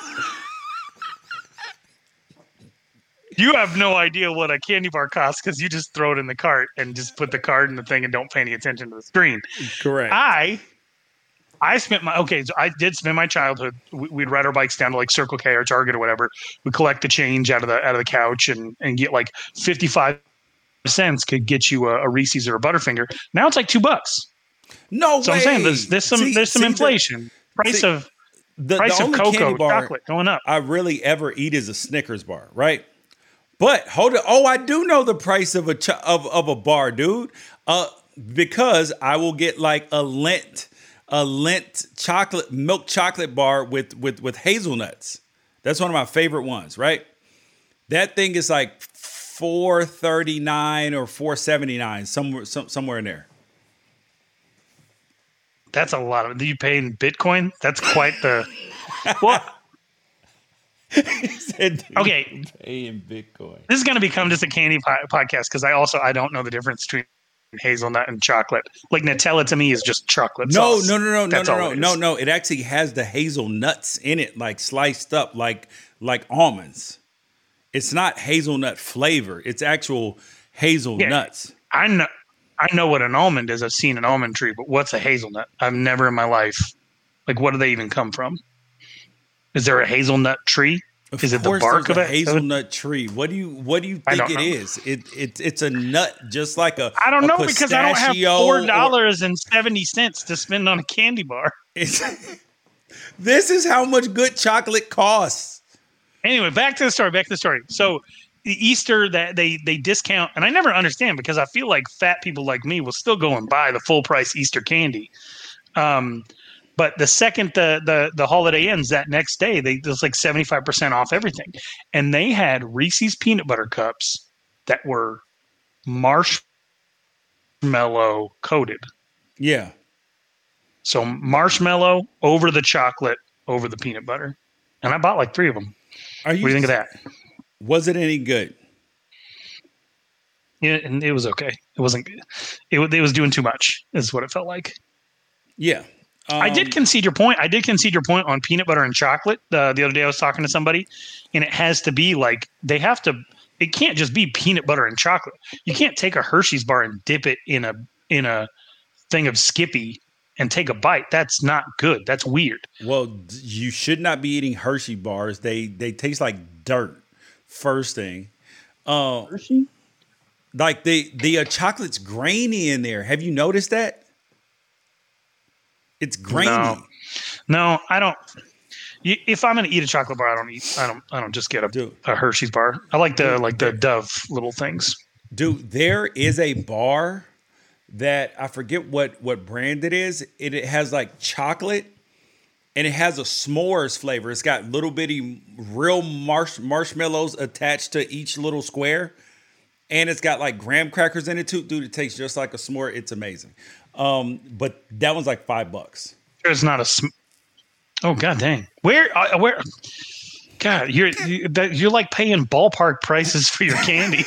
You have no idea what a candy bar costs because you just throw it in the cart and just put the card in the thing and don't pay any attention to the screen. Correct. I... I spent my, okay, so I did spend my childhood. We'd ride our bikes down to like Circle K or Target or whatever. We'd collect the change out of the out of the couch and, and get like fifty-five cents could get you a, a Reese's or a Butterfinger. Now it's like two bucks. No so way. I'm saying there's, there's some see, there's some see, inflation. The, price see, of the, price the of cocoa, chocolate going up. I really ever eat is a Snickers bar, right? But hold it. Oh, I do know the price of a ch- of of a bar, dude. Uh, because I will get like a Lindt. A Lindt chocolate milk chocolate bar with, with, with hazelnuts. That's one of my favorite ones, right? That thing is like four thirty-nine or four seventy-nine, somewhere some, somewhere in there. That's a lot of. Do you pay in Bitcoin? That's quite the. What? Said, okay. Pay in Bitcoin. This is going to become just a candy po- podcast because I also I don't know the difference between hazelnut and chocolate. Like Nutella to me is just chocolate no, sauce. No, no, no, That's no, no, all no, it no, is. no. It actually has the hazelnuts in it, like sliced up, like like almonds. It's not hazelnut flavor. It's actual hazelnuts. Yeah, I know. I know what an almond is. I've seen an almond tree, but what's a hazelnut? I've never in my life. Like, what do they even come from? Is there a hazelnut tree? Of is it the bark of a a hazelnut tree? What do you what do you think it know. is? It it it's a nut, just like a I don't a know because I don't have four dollars and seventy cents to spend on a candy bar. It's, this is how much good chocolate costs. Anyway, back to the story. Back to the story. So the Easter that they they discount, and I never understand because I feel like fat people like me will still go and buy the full price Easter candy. Um, But the second the, the the holiday ends, that next day, they there's like seventy-five percent off everything. And they had Reese's peanut butter cups that were marshmallow coated. Yeah. So marshmallow over the chocolate, over the peanut butter. And I bought like three of them. Are you, what do you think of that? Was it any good? Yeah, and it was okay. It wasn't good. It, it was doing too much, is what it felt like. Yeah. Um, I did concede your point. I did concede your point on peanut butter and chocolate. Uh, the other day I was talking to somebody, and it has to be like they have to. It can't just be peanut butter and chocolate. You can't take a Hershey's bar and dip it in a in a thing of Skippy and take a bite. That's not good. That's weird. Well, d- you should not be eating Hershey bars. They they taste like dirt. First thing, uh, Hershey? like the the uh, chocolate's grainy in there. Have you noticed that? It's grainy. No, no I don't. You, if I'm gonna eat a chocolate bar, I don't eat. I don't. I don't just get a, Dude. a Hershey's bar. I like the like the Dove little things. Dude, there is a bar that I forget what what brand it is. It, it has like chocolate. And it has a s'mores flavor. It's got little bitty real marsh, marshmallows attached to each little square. And it's got like graham crackers in it too. Dude, it tastes just like a s'more. It's amazing. Um, but that one's like five bucks. There's not a sm- Oh, god dang. Where uh, where God, you're you, that, you're like paying ballpark prices for your candy.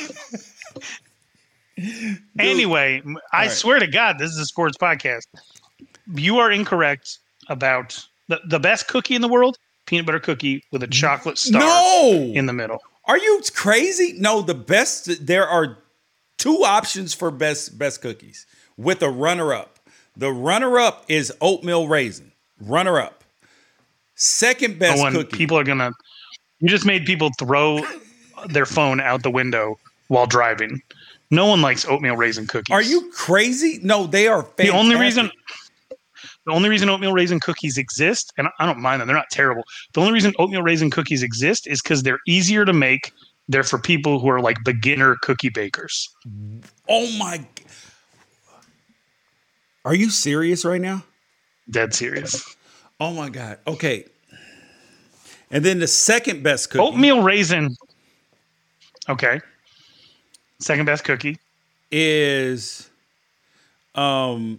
Anyway, I right. swear to God, this is a sports podcast. You are incorrect about The, the best cookie in the world, peanut butter cookie with a chocolate star no! in the middle. Are you crazy? No, the best, there are two options for best best cookies with a runner-up. The runner-up is oatmeal raisin. Runner-up. Second best Oh, and cookie. people are going to, you just made people throw their phone out the window while driving. No one likes oatmeal raisin cookies. Are you crazy? No, they are fantastic. The only reason... The only reason oatmeal raisin cookies exist, and I don't mind them, they're not terrible. The only reason oatmeal raisin cookies exist is because they're easier to make. They're for people who are like beginner cookie bakers. Oh my. Are you serious right now? Dead serious. Oh my God. Okay. And then the second best cookie. Oatmeal raisin. Okay. Second best cookie. Is. Um.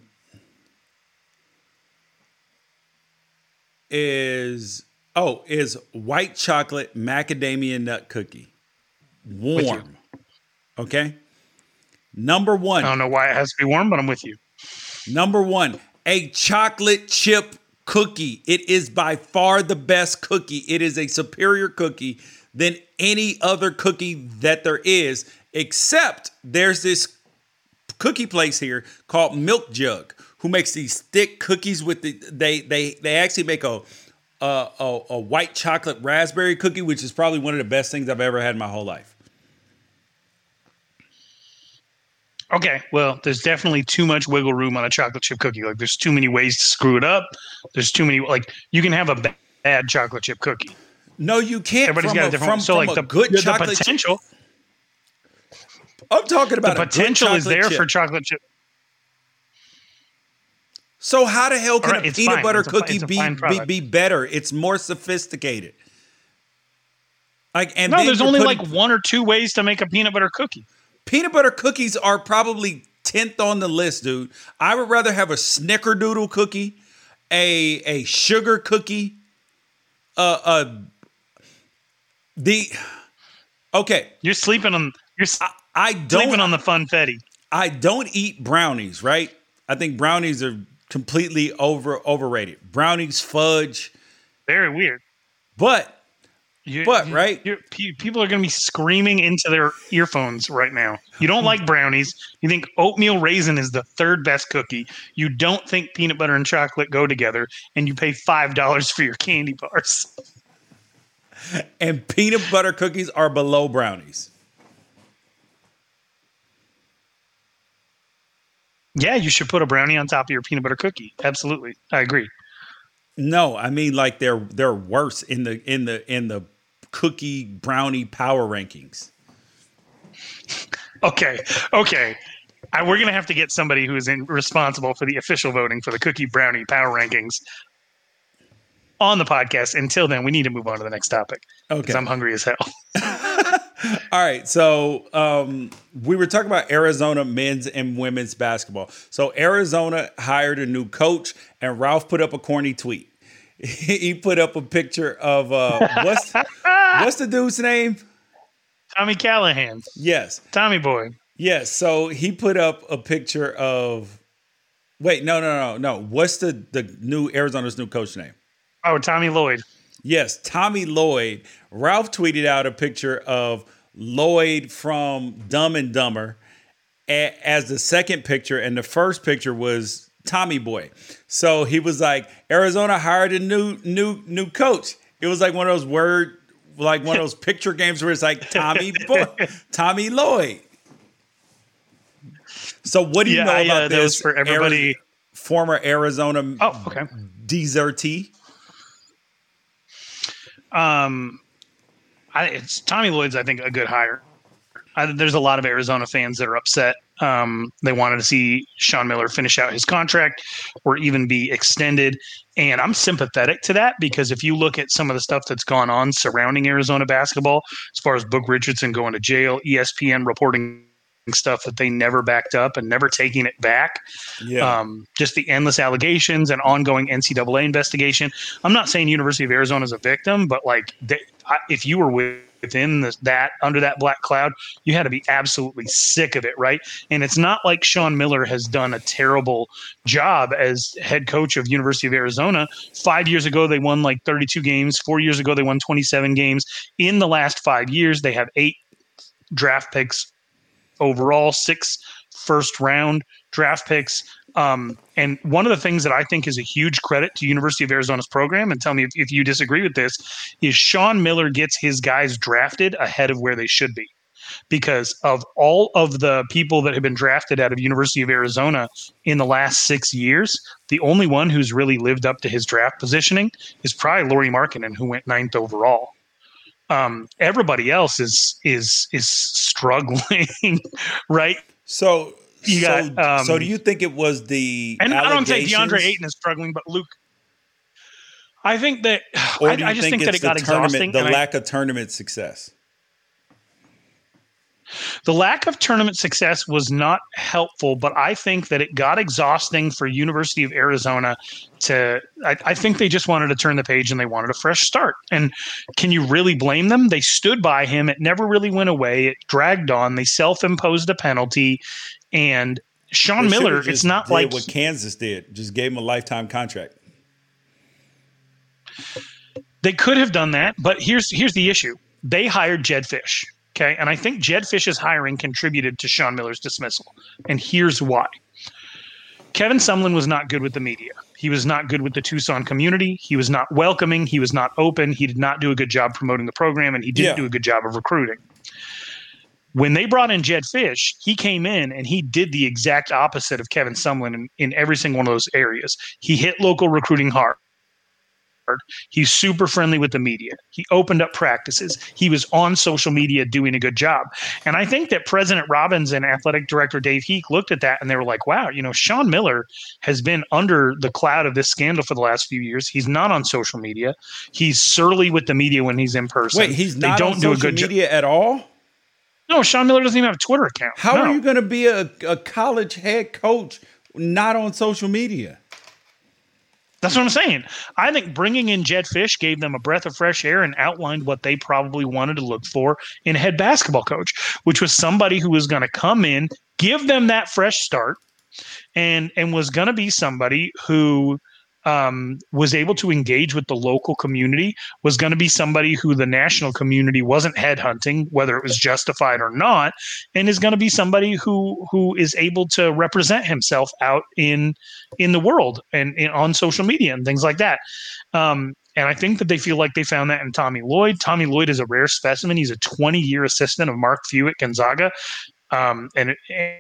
Is oh is white chocolate macadamia nut cookie, warm. Okay. Number one. I don't know why it has to be warm, but I'm with you. Number one, a chocolate chip cookie. It is by far the best cookie. It is a superior cookie than any other cookie that there is, except there's this cookie place here called Milk Jug, who makes these thick cookies with the they they they actually make a a, a a white chocolate raspberry cookie, which is probably one of the best things I've ever had in my whole life. Okay, well, there's definitely too much wiggle room on a chocolate chip cookie. Like, there's too many ways to screw it up. There's too many, like, you can have a ba- bad chocolate chip cookie. No, you can't. Everybody's from got a a, different. from, so, from like, a the good the chocolate potential. Chip. I'm talking about the a good potential is there chip. for chocolate chip. So how the hell can Right, a it's peanut fine. butter It's a fi- cookie it's a be, fine be product. be better? It's more sophisticated. Like, and No, then there's you're only putting- like one or two ways to make a peanut butter cookie. peanut butter cookies are probably tenth on the list, dude. I would rather have a snickerdoodle cookie, a a sugar cookie, uh, uh the okay. You're sleeping on. You're I, I don't sleeping on the funfetti. I don't eat brownies, right? I think brownies are completely over overrated. Brownies, fudge, Very weird. but You, But, you- right? you're, pe- people are going to be screaming into their earphones right now. You don't like brownies. You think oatmeal raisin is the third best cookie. You don't think peanut butter and chocolate go together, and you pay five dollars for your candy bars. and peanut butter cookies are below brownies. Yeah, you should put a brownie on top of your peanut butter cookie. Absolutely, I agree. No, I mean like they're they're worse in the in the in the cookie brownie power rankings. Okay, okay. I, we're going to have to get somebody who is in, responsible for the official voting for the cookie brownie power rankings on the podcast. Until then, we need to move on to the next topic. Okay. Because I'm hungry as hell. All right, so um, we were talking about Arizona men's and women's basketball. So Arizona hired a new coach, and Ralph put up a corny tweet. He put up a picture of uh, what's what's the dude's name? Tommy Callahan. Yes, Tommy boy. yes. So he put up a picture of. Wait, no, no, no, no. What's the the new Arizona's new coach name? Oh, Tommy Lloyd. Yes, Tommy Lloyd. Ralph tweeted out a picture of Lloyd from Dumb and Dumber a- as the second picture, and the first picture was Tommy Boy. So he was like, Arizona hired a new new new coach. It was like one of those word, like one of those picture games where it's like Tommy Boy, Tommy Lloyd. So what do you yeah, know I, about uh, this those for everybody? Ari- former Arizona oh, okay. desertee? Um, I, it's Tommy Lloyd's, I think, a good hire. I, there's a lot of Arizona fans that are upset. Um, they wanted to see Sean Miller finish out his contract or even be extended. And I'm sympathetic to that because if you look at some of the stuff that's gone on surrounding Arizona basketball, as far as Book Richardson going to jail, E S P N reporting stuff that they never backed up and never taking it back. Yeah. Um, just the endless allegations and ongoing N C double A investigation. I'm not saying University of Arizona is a victim, but like they, I, if you were within the, that under that black cloud, you had to be absolutely sick of it, right? And it's not like Sean Miller has done a terrible job as head coach of University of Arizona. Five years ago, they won like thirty-two games. Four years ago, they won twenty-seven games. In the last five years, they have eight draft picks overall, six first round draft picks. Um, and one of the things that I think is a huge credit to University of Arizona's program, and tell me if, if you disagree with this, is Sean Miller gets his guys drafted ahead of where they should be. Because of all of the people that have been drafted out of University of Arizona in the last six years, the only one who's really lived up to his draft positioning is probably Lauri Markkanen, who went ninth overall. Um, everybody else is is is struggling, right? So, you so, got. Um, so, do you think it was the? And I don't say allegations? DeAndre Ayton is struggling, but Luke. I think that. Or I, do you I just think, think that it's it got the tournament, exhausting. the and lack I, of tournament success? The lack of tournament success was not helpful, but I think that it got exhausting for University of Arizona to I, I think they just wanted to turn the page and they wanted a fresh start. And can you really blame them? They stood by him. It never really went away. It dragged on. They self-imposed a penalty. And Sean They Miller, should've it's just not did like what Kansas did. Just gave him a lifetime contract. They could have done that, but here's here's the issue. They hired Jedd Fisch. Okay, and I think Jedd Fisch's hiring contributed to Sean Miller's dismissal. And here's why. Kevin Sumlin was not good with the media. He was not good with the Tucson community. He was not welcoming. He was not open. He did not do a good job promoting the program, and he didn't Yeah. do a good job of recruiting. When they brought in Jedd Fisch, he came in and he did the exact opposite of Kevin Sumlin in, in every single one of those areas. He hit local recruiting hard. He's super friendly with the media. He opened up practices. He was on social media doing a good job. And I think that President Robbins and Athletic Director Dave Heek looked at that and they were like, wow, you know, Sean Miller has been under the cloud of this scandal for the last few years. He's not on social media. He's surly with the media when he's in person. Wait, he's not they don't on do social a good media jo- at all? No, Sean Miller doesn't even have a Twitter account. How no. are you going to be a, a college head coach not on social media? That's what I'm saying. I think bringing in Jedd Fisch gave them a breath of fresh air and outlined what they probably wanted to look for in a head basketball coach, which was somebody who was going to come in, give them that fresh start, and and was going to be somebody who um, was able to engage with the local community, was going to be somebody who the national community wasn't headhunting, whether it was justified or not, and is going to be somebody who who is able to represent himself out in in the world and, and on social media and things like that. Um, and I think that they feel like they found that in Tommy Lloyd. Tommy Lloyd is a rare specimen. He's a twenty-year assistant of Mark Few at Gonzaga. Um, and it,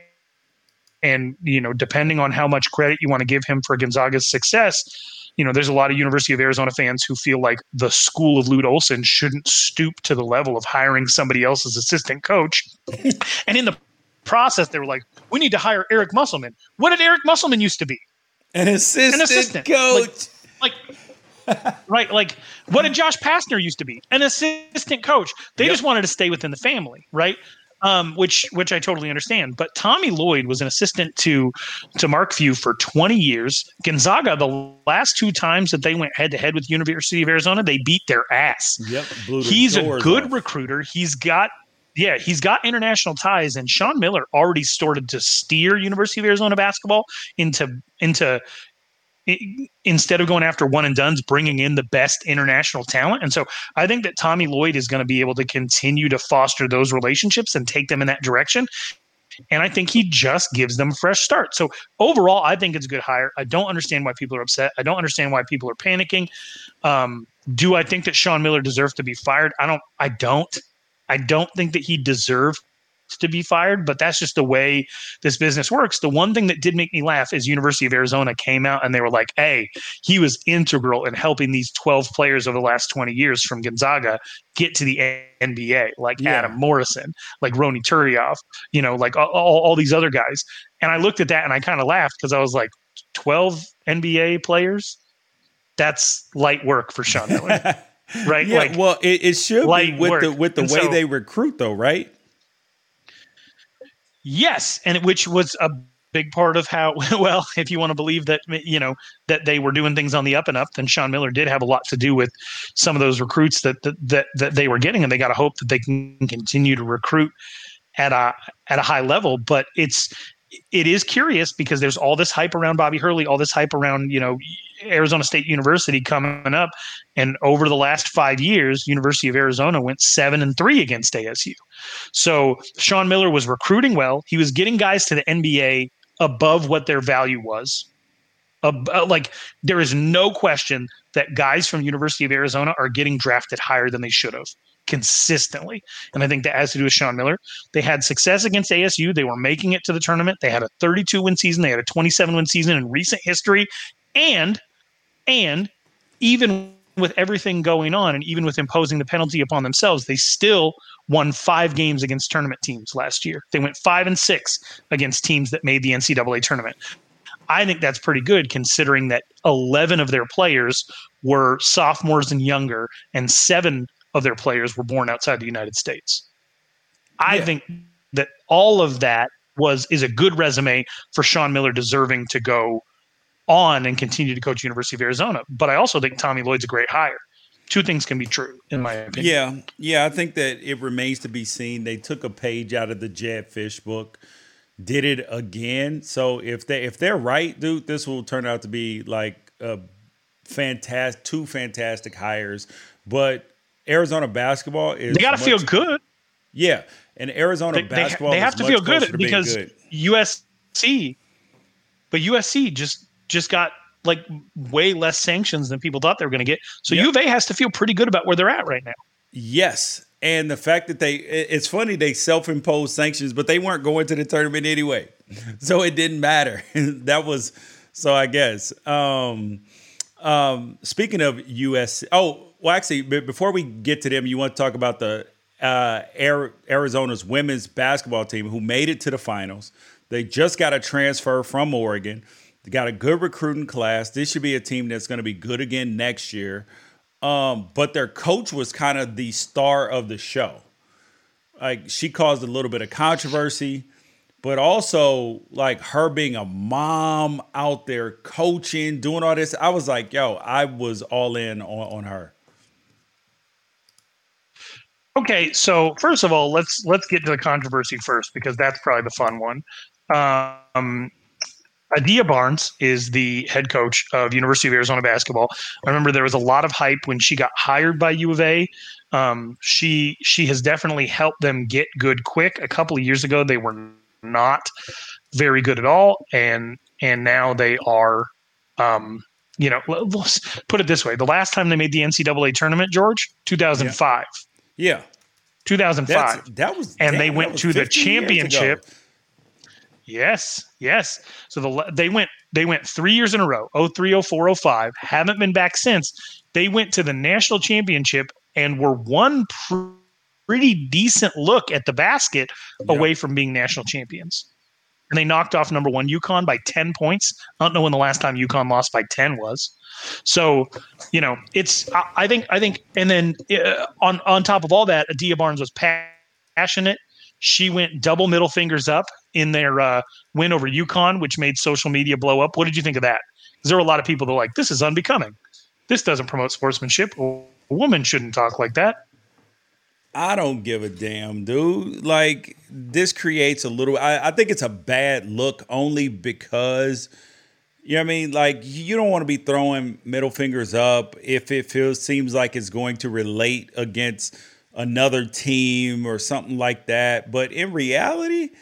And, you know, depending on how much credit you want to give him for Gonzaga's success, you know, there's a lot of University of Arizona fans who feel like the school of Lute Olson shouldn't stoop to the level of hiring somebody else as assistant coach. And in the process, they were like, we need to hire Eric Musselman. What did Eric Musselman used to be? An assistant, An assistant coach. Like, like right, like what did Josh Pastner used to be? An assistant coach. They Yep. just wanted to stay within the family, right? Um, which which I totally understand. But Tommy Lloyd was an assistant to to Mark Few for twenty years. Gonzaga, the last two times that they went head to head with University of Arizona, they beat their ass. Yep, blew their He's a doors good off. recruiter. He's got yeah, he's got international ties, and Sean Miller already started to steer University of Arizona basketball into into i- instead of going after one and dones, bringing in the best international talent. And so I think that Tommy Lloyd is going to be able to continue to foster those relationships and take them in that direction. And I think he just gives them a fresh start. So overall, I think it's a good hire. I don't understand why people are upset. I don't understand why people are panicking. Um, do I think that Sean Miller deserves to be fired? I don't. I don't. I don't think that he deserves to be fired, but that's just the way this business works. The one thing that did make me laugh is University of Arizona came out and they were like, hey, he was integral in helping these twelve players over the last twenty years from Gonzaga get to the N B A, like yeah. Adam Morrison, like Roni Turiaf, you know, like all, all, all these other guys. And I looked at that and I kind of laughed because I was like, twelve N B A players? That's light work for Sean Miller. Right? Yeah, like, well, it, it should be with work. the with the and way so, they recruit, though, right? Yes, and which was a big part of how, well, if you want to believe that, you know, that they were doing things on the up and up, then Sean Miller did have a lot to do with some of those recruits that that that, that they were getting, and they got to hope that they can continue to recruit at a at a high level. But it's it is curious because there's all this hype around Bobby Hurley, all this hype around, you know, Arizona State University coming up. And over the last five years, University of Arizona went seven and three against A S U. So Sean Miller was recruiting well. He was getting guys to the N B A above what their value was. Uh, like there is no question that guys from University of Arizona are getting drafted higher than they should have consistently. And I think that has to do with Sean Miller. They had success against A S U. They were making it to the tournament. They had a thirty-two win season. They had a twenty-seven win season in recent history. And, and even with everything going on and even with imposing the penalty upon themselves, they still won five games against tournament teams last year. They went five and six against teams that made the N C double A tournament. I think that's pretty good considering that eleven of their players were sophomores and younger and seven of their players were born outside the United States. I yeah. think that all of that was is a good resume for Sean Miller deserving to go on and continue to coach University of Arizona. But I also think Tommy Lloyd's a great hire. Two things can be true, in my opinion. Yeah, yeah, I think that it remains to be seen. They took a page out of the Jed Fish book, did it again. So if they if they're right, dude, this will turn out to be like a fantastic, two fantastic hires. But Arizona basketball is they got to feel good. Yeah, and Arizona they, basketball they, they have is to much feel good to because good. U S C, but U S C just just got like way less sanctions than people thought they were going to get. So yep. U of A has to feel pretty good about where they're at right now. Yes. And the fact that they, it's funny, they self-imposed sanctions, but they weren't going to the tournament anyway. So it didn't matter. That was, so I guess. Um, um, speaking of U S C, oh, well, actually, before we get to them, you want to talk about the uh, Arizona's women's basketball team who made it to the finals. They just got a transfer from Oregon. They got a good recruiting class. This should be a team that's going to be good again next year. Um, but their coach was kind of the star of the show. Like, she caused a little bit of controversy, but also like her being a mom out there coaching, doing all this. I was like, yo, I was all in on, on her. Okay, so first of all, let's let's get to the controversy first because that's probably the fun one. Um, Adia Barnes is the head coach of University of Arizona basketball. I remember there was a lot of hype when she got hired by U of A. Um, she she has definitely helped them get good quick. A couple of years ago, they were not very good at all, and and now they are. Um, you know, let's put it this way: the last time they made the N C double A tournament, George, two thousand five. Yeah, two thousand five. That's, that was, and damn, they went to the championship. Yes, yes. So the they went they went three years in a row, oh three, oh four, oh five, haven't been back since. They went to the national championship and were one pr- pretty decent look at the basket yep. away from being national champions. And they knocked off number one UConn by ten points. I don't know when the last time UConn lost by ten was. So, you know, it's I, I think I think and then uh, on on top of all that, Adia Barnes was passionate. She went double middle fingers up in their uh, win over UConn, which made social media blow up. What did you think of that? Because there were a lot of people that were like, this is unbecoming. This doesn't promote sportsmanship. A woman shouldn't talk like that. I don't give a damn, dude. Like, this creates a little – I think it's a bad look only because, you know what I mean? Like, you don't want to be throwing middle fingers up if it feels seems like it's going to relate against – another team or something like that. But in reality,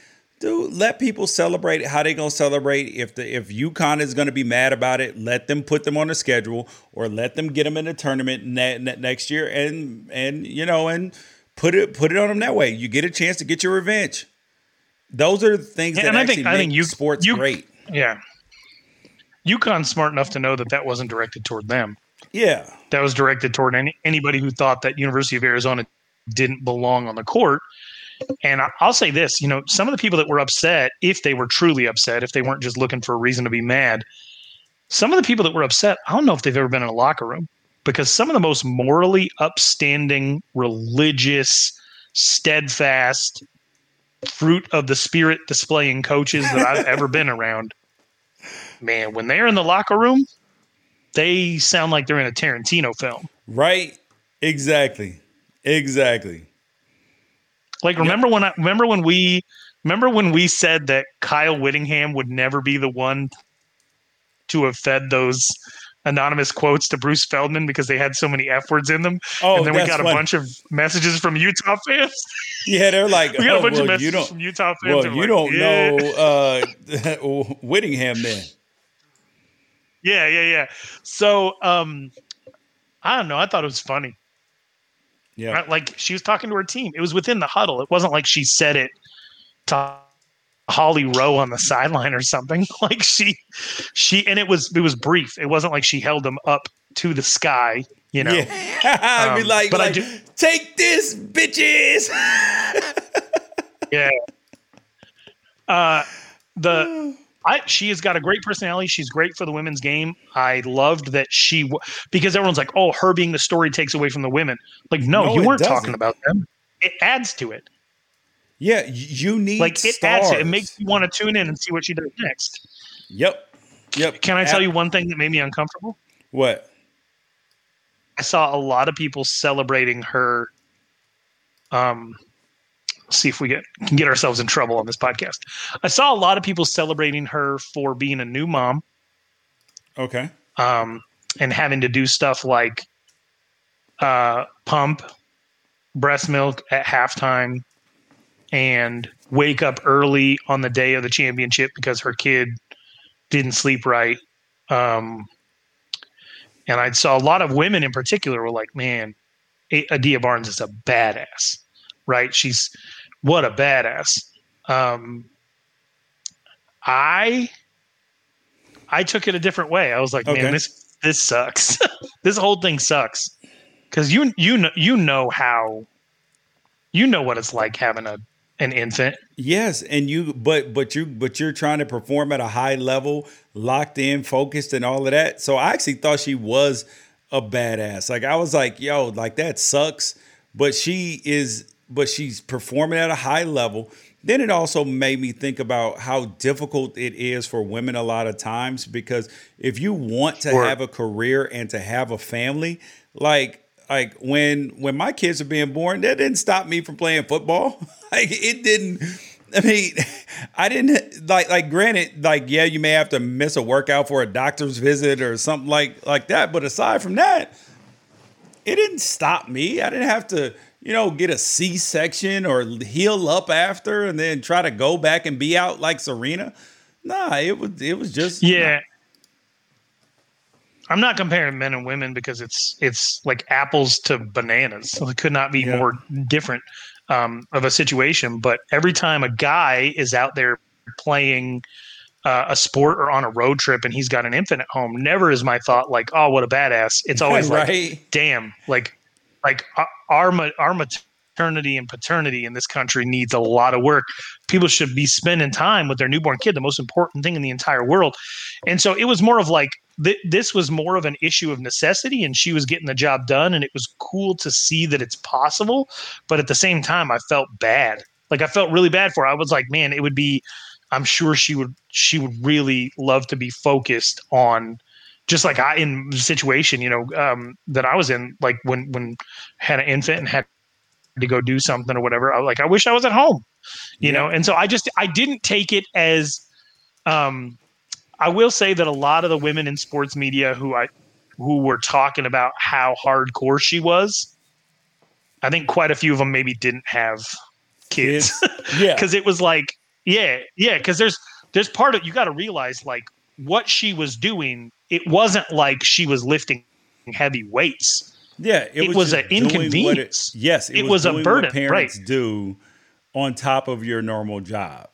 Dude, let people celebrate how they gonna celebrate. If the if UConn is gonna be mad about it, let them put them on the schedule, or let them get them in the tournament ne- ne- next year, and and you know, and put it put it on them that way. You get a chance to get your revenge. Those are the things Yeah, that and I actually think make I think you, sports you, great. Yeah, UConn's smart enough to know that that wasn't directed toward them. Yeah, that was directed toward any, anybody who thought that University of Arizona didn't belong on the court. And I, I'll say this, you know, some of the people that were upset, if they were truly upset, if they weren't just looking for a reason to be mad, some of the people that were upset, I don't know if they've ever been in a locker room, because some of the most morally upstanding, religious, steadfast, fruit of the spirit displaying coaches that I've ever been around, man, when they're in the locker room, they sound like they're in a Tarantino film. Right. Exactly. Exactly. Like, remember yep. when I remember when we remember when we said that Kyle Whittingham would never be the one to have fed those anonymous quotes to Bruce Feldman because they had so many F words in them. Oh, and then we got funny. a bunch of messages from Utah fans. Yeah, they're like, we got oh, a bunch well, of messages you don't, from Utah fans. Well, you like, don't yeah. know uh, Whittingham then. Yeah, yeah, yeah. So, um, I don't know. I thought it was funny. Yeah. Right? Like, she was talking to her team. It was within the huddle. It wasn't like she said it to Holly Rowe on the sideline or something. Like she, she, and it was, it was brief. It wasn't like she held them up to the sky, you know? Yeah. I mean, um, like, but like I do, take this, bitches. Yeah. Uh, the, I, she has got a great personality. She's great for the women's game. I loved that she, because everyone's like, oh, her being the story takes away from the women. Like, no, no you weren't doesn't. talking about them. It adds to it. Yeah, you need like it stars. adds to it. It makes you want to tune in and see what she does next. Yep. Yep. Can I tell you one thing that made me uncomfortable? What? I saw a lot of people celebrating her. Um, see if we get can get ourselves in trouble on this podcast. I saw a lot of people celebrating her for being a new mom. Okay. Um, and having to do stuff like uh, pump breast milk at halftime and wake up early on the day of the championship because her kid didn't sleep right. Um, and I saw a lot of women in particular were like, man, Adia Barnes is a badass, right? She's what a badass. Um, I, I took it a different way. I was like, okay. man, this, this sucks. This whole thing sucks. Cause you, you know, you know how, you know what it's like having a, an infant. Yes, and you, but but you, but you're trying to perform at a high level, locked in, focused, and all of that. So I actually thought she was a badass. Like I was like, yo, like that sucks, but she is, but she's performing at a high level. Then it also made me think about how difficult it is for women a lot of times, because if you want to Sure. have a career and to have a family, like. Like when when my kids are being born, that didn't stop me from playing football. Like it didn't. I mean, I didn't like like. Granted, like yeah, you may have to miss a workout for a doctor's visit or something like like that. But aside from that, it didn't stop me. I didn't have to, you know, get a C-section or heal up after and then try to go back and be out like Serena. Nah, it was it was just yeah. Nah. I'm not comparing men and women because it's it's like apples to bananas. So it could not be Yeah. more different um, of a situation. But every time a guy is out there playing uh, a sport or on a road trip and he's got an infant at home, never is my thought like, oh, what a badass. It's always like, Right. damn, like like uh, our ma- our maternity and paternity in this country needs a lot of work. People should be spending time with their newborn kid, the most important thing in the entire world. And so it was more of like, th- this was more of an issue of necessity, and she was getting the job done, and it was cool to see that it's possible. But at the same time, I felt bad. Like I felt really bad for her. I was like, man, it would be, I'm sure she would, she would really love to be focused on, just like I, in the situation, you know, um, that I was in, like when, when had an infant and had to go do something or whatever. I was like, I wish I was at home, you Yeah. know? And so I just, I didn't take it as, um, I will say that a lot of the women in sports media who I, who were talking about how hardcore she was, I think quite a few of them maybe didn't have kids. Yeah. Cause it was like, Yeah, yeah, because there's there's part of you got to realize like what she was doing. It wasn't like she was lifting heavy weights. Yeah, it, it was, was an inconvenience. It, yes, it, it was, was a burden. What parents right. do on top of your normal job,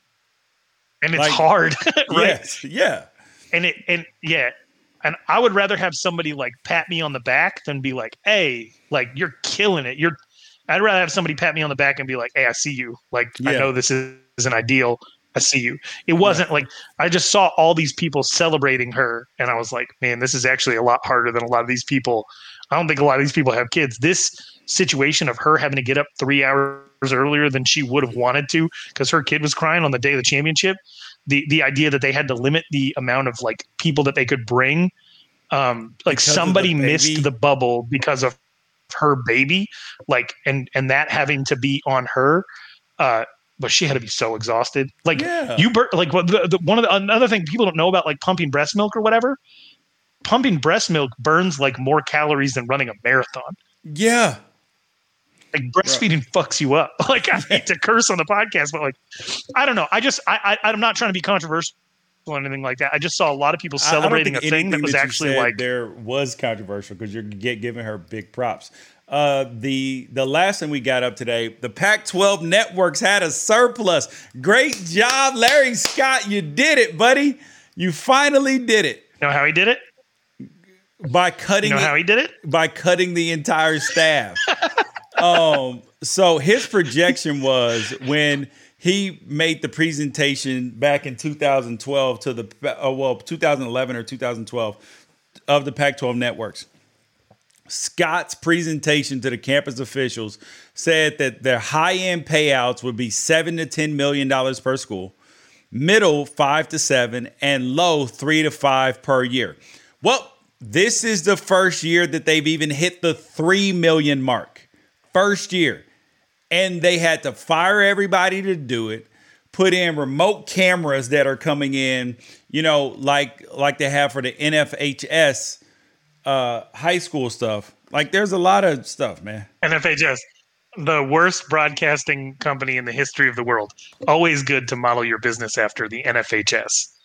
and it's like, hard, right? Yes, yeah, and it and yeah, and I would rather have somebody like pat me on the back than be like, "Hey, like you're killing it." You're. I'd rather have somebody pat me on the back and be like, "Hey, I see you. Like yeah. I know this is, isn't ideal. I see you." It wasn't yeah. like I just saw all these people celebrating her, and I was like, "Man, this is actually a lot harder than a lot of these people." I don't think a lot of these people have kids. This situation of her having to get up three hours earlier than she would have wanted to because her kid was crying on the day of the championship. The the idea that they had to limit the amount of like people that they could bring, um, like because somebody the missed the bubble because of her baby, like and and that having to be on her. Uh, but she had to be so exhausted. Like yeah. you, bur- like the, the, one of the another thing people don't know about like pumping breast milk or whatever. Pumping breast milk burns like more calories than running a marathon. Yeah. Like breastfeeding right. fucks you up. Like I hate to curse on the podcast, but like, I don't know. I just, I, I I'm not trying to be controversial or anything like that. I just saw a lot of people celebrating a thing that was that actually like there was controversial because you're get, giving her big props. Uh, the the last thing we got up today, the Pac twelve networks had a surplus. Great job, Larry Scott. You did it, buddy. You finally did it. You know how he did it? By cutting, you know it, how he did it? By cutting the entire staff. um, so his projection was when he made the presentation back in two thousand twelve to the uh, well, two thousand eleven or two thousand twelve of the Pac twelve networks. Scott's presentation to the campus officials said that their high-end payouts would be seven to ten million dollars per school, middle five to seven, and low three to five per year. Well, this is the first year that they've even hit the three million mark. First year. And they had to fire everybody to do it, put in remote cameras that are coming in, you know, like like they have for the N F H S uh, high school stuff. Like there's a lot of stuff, man. N F H S, the worst broadcasting company in the history of the world. Always good to model your business after the N F H S.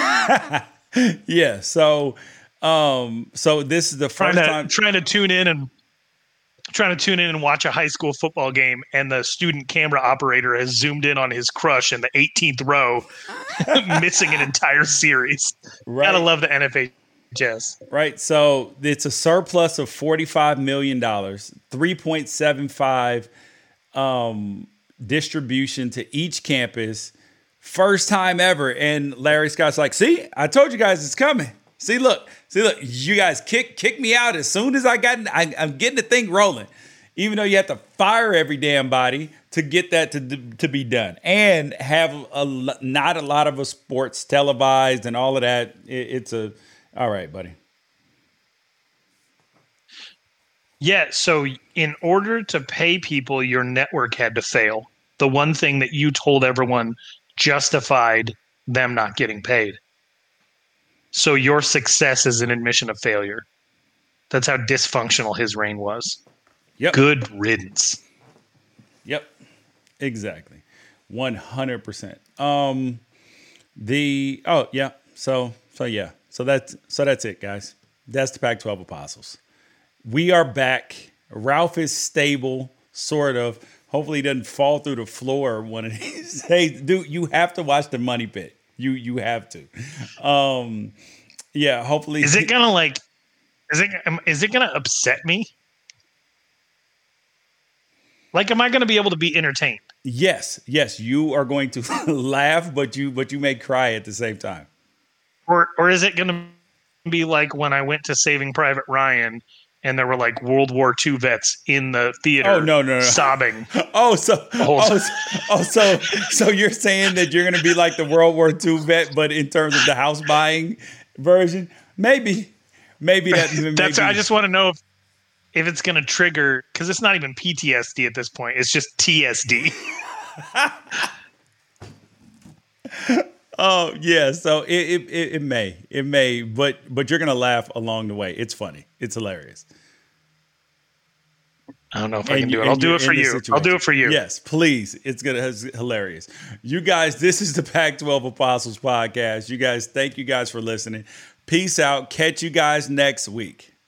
Yeah, so... Um, so this is the first trying to, time trying to tune in and trying to tune in and watch a high school football game, and the student camera operator has zoomed in on his crush in the eighteenth row, missing an entire series. Right. Gotta love the N F H S. Right. So it's a surplus of forty-five million dollars, three point seven five um, distribution to each campus. First time ever. And Larry Scott's like, see, I told you guys it's coming. See, look, see, look, you guys kick kick me out as soon as I got, I, I'm getting the thing rolling, even though you have to fire every damn body to get that to to be done and have a, not a lot of a sports televised and all of that. It, it's a, all right, buddy. Yeah. So in order to pay people, your network had to fail. The one thing that you told everyone justified them not getting paid. So your success is an admission of failure. That's how dysfunctional his reign was. Yep. Good riddance. Yep. Exactly. one hundred percent. Um, the, oh, yeah. So, so yeah. So that's, so that's it, guys. That's the Pac twelve Apostles. We are back. Ralph is stable, sort of. Hopefully he doesn't fall through the floor one of these days. Dude, you have to watch the Money Pit. You you have to. Um, yeah, hopefully. Is it gonna like? Is it is it gonna upset me? Like, am I gonna be able to be entertained? Yes, yes, you are going to laugh, but you but you may cry at the same time. Or or is it gonna be like when I went to Saving Private Ryan and there were like World War Two vets in the theater? Oh no, no, no. sobbing. Oh, so oh, so, oh, so so you're saying that you're gonna be like the World War Two vet, but in terms of the house buying version, maybe, maybe that. Maybe. That's. I just want to know if if it's gonna trigger, because it's not even P T S D at this point. It's just T S D. Oh yeah, so it, it it it may it may, but but you're gonna laugh along the way. It's funny. It's hilarious. I don't know if I And can you- do it. and I'll do you're it for in this you. I'll situation. do it for you. Yes, please. It's gonna it's hilarious. You guys, this is the Pac twelve Apostles podcast. You guys, thank you guys for listening. Peace out. Catch you guys next week.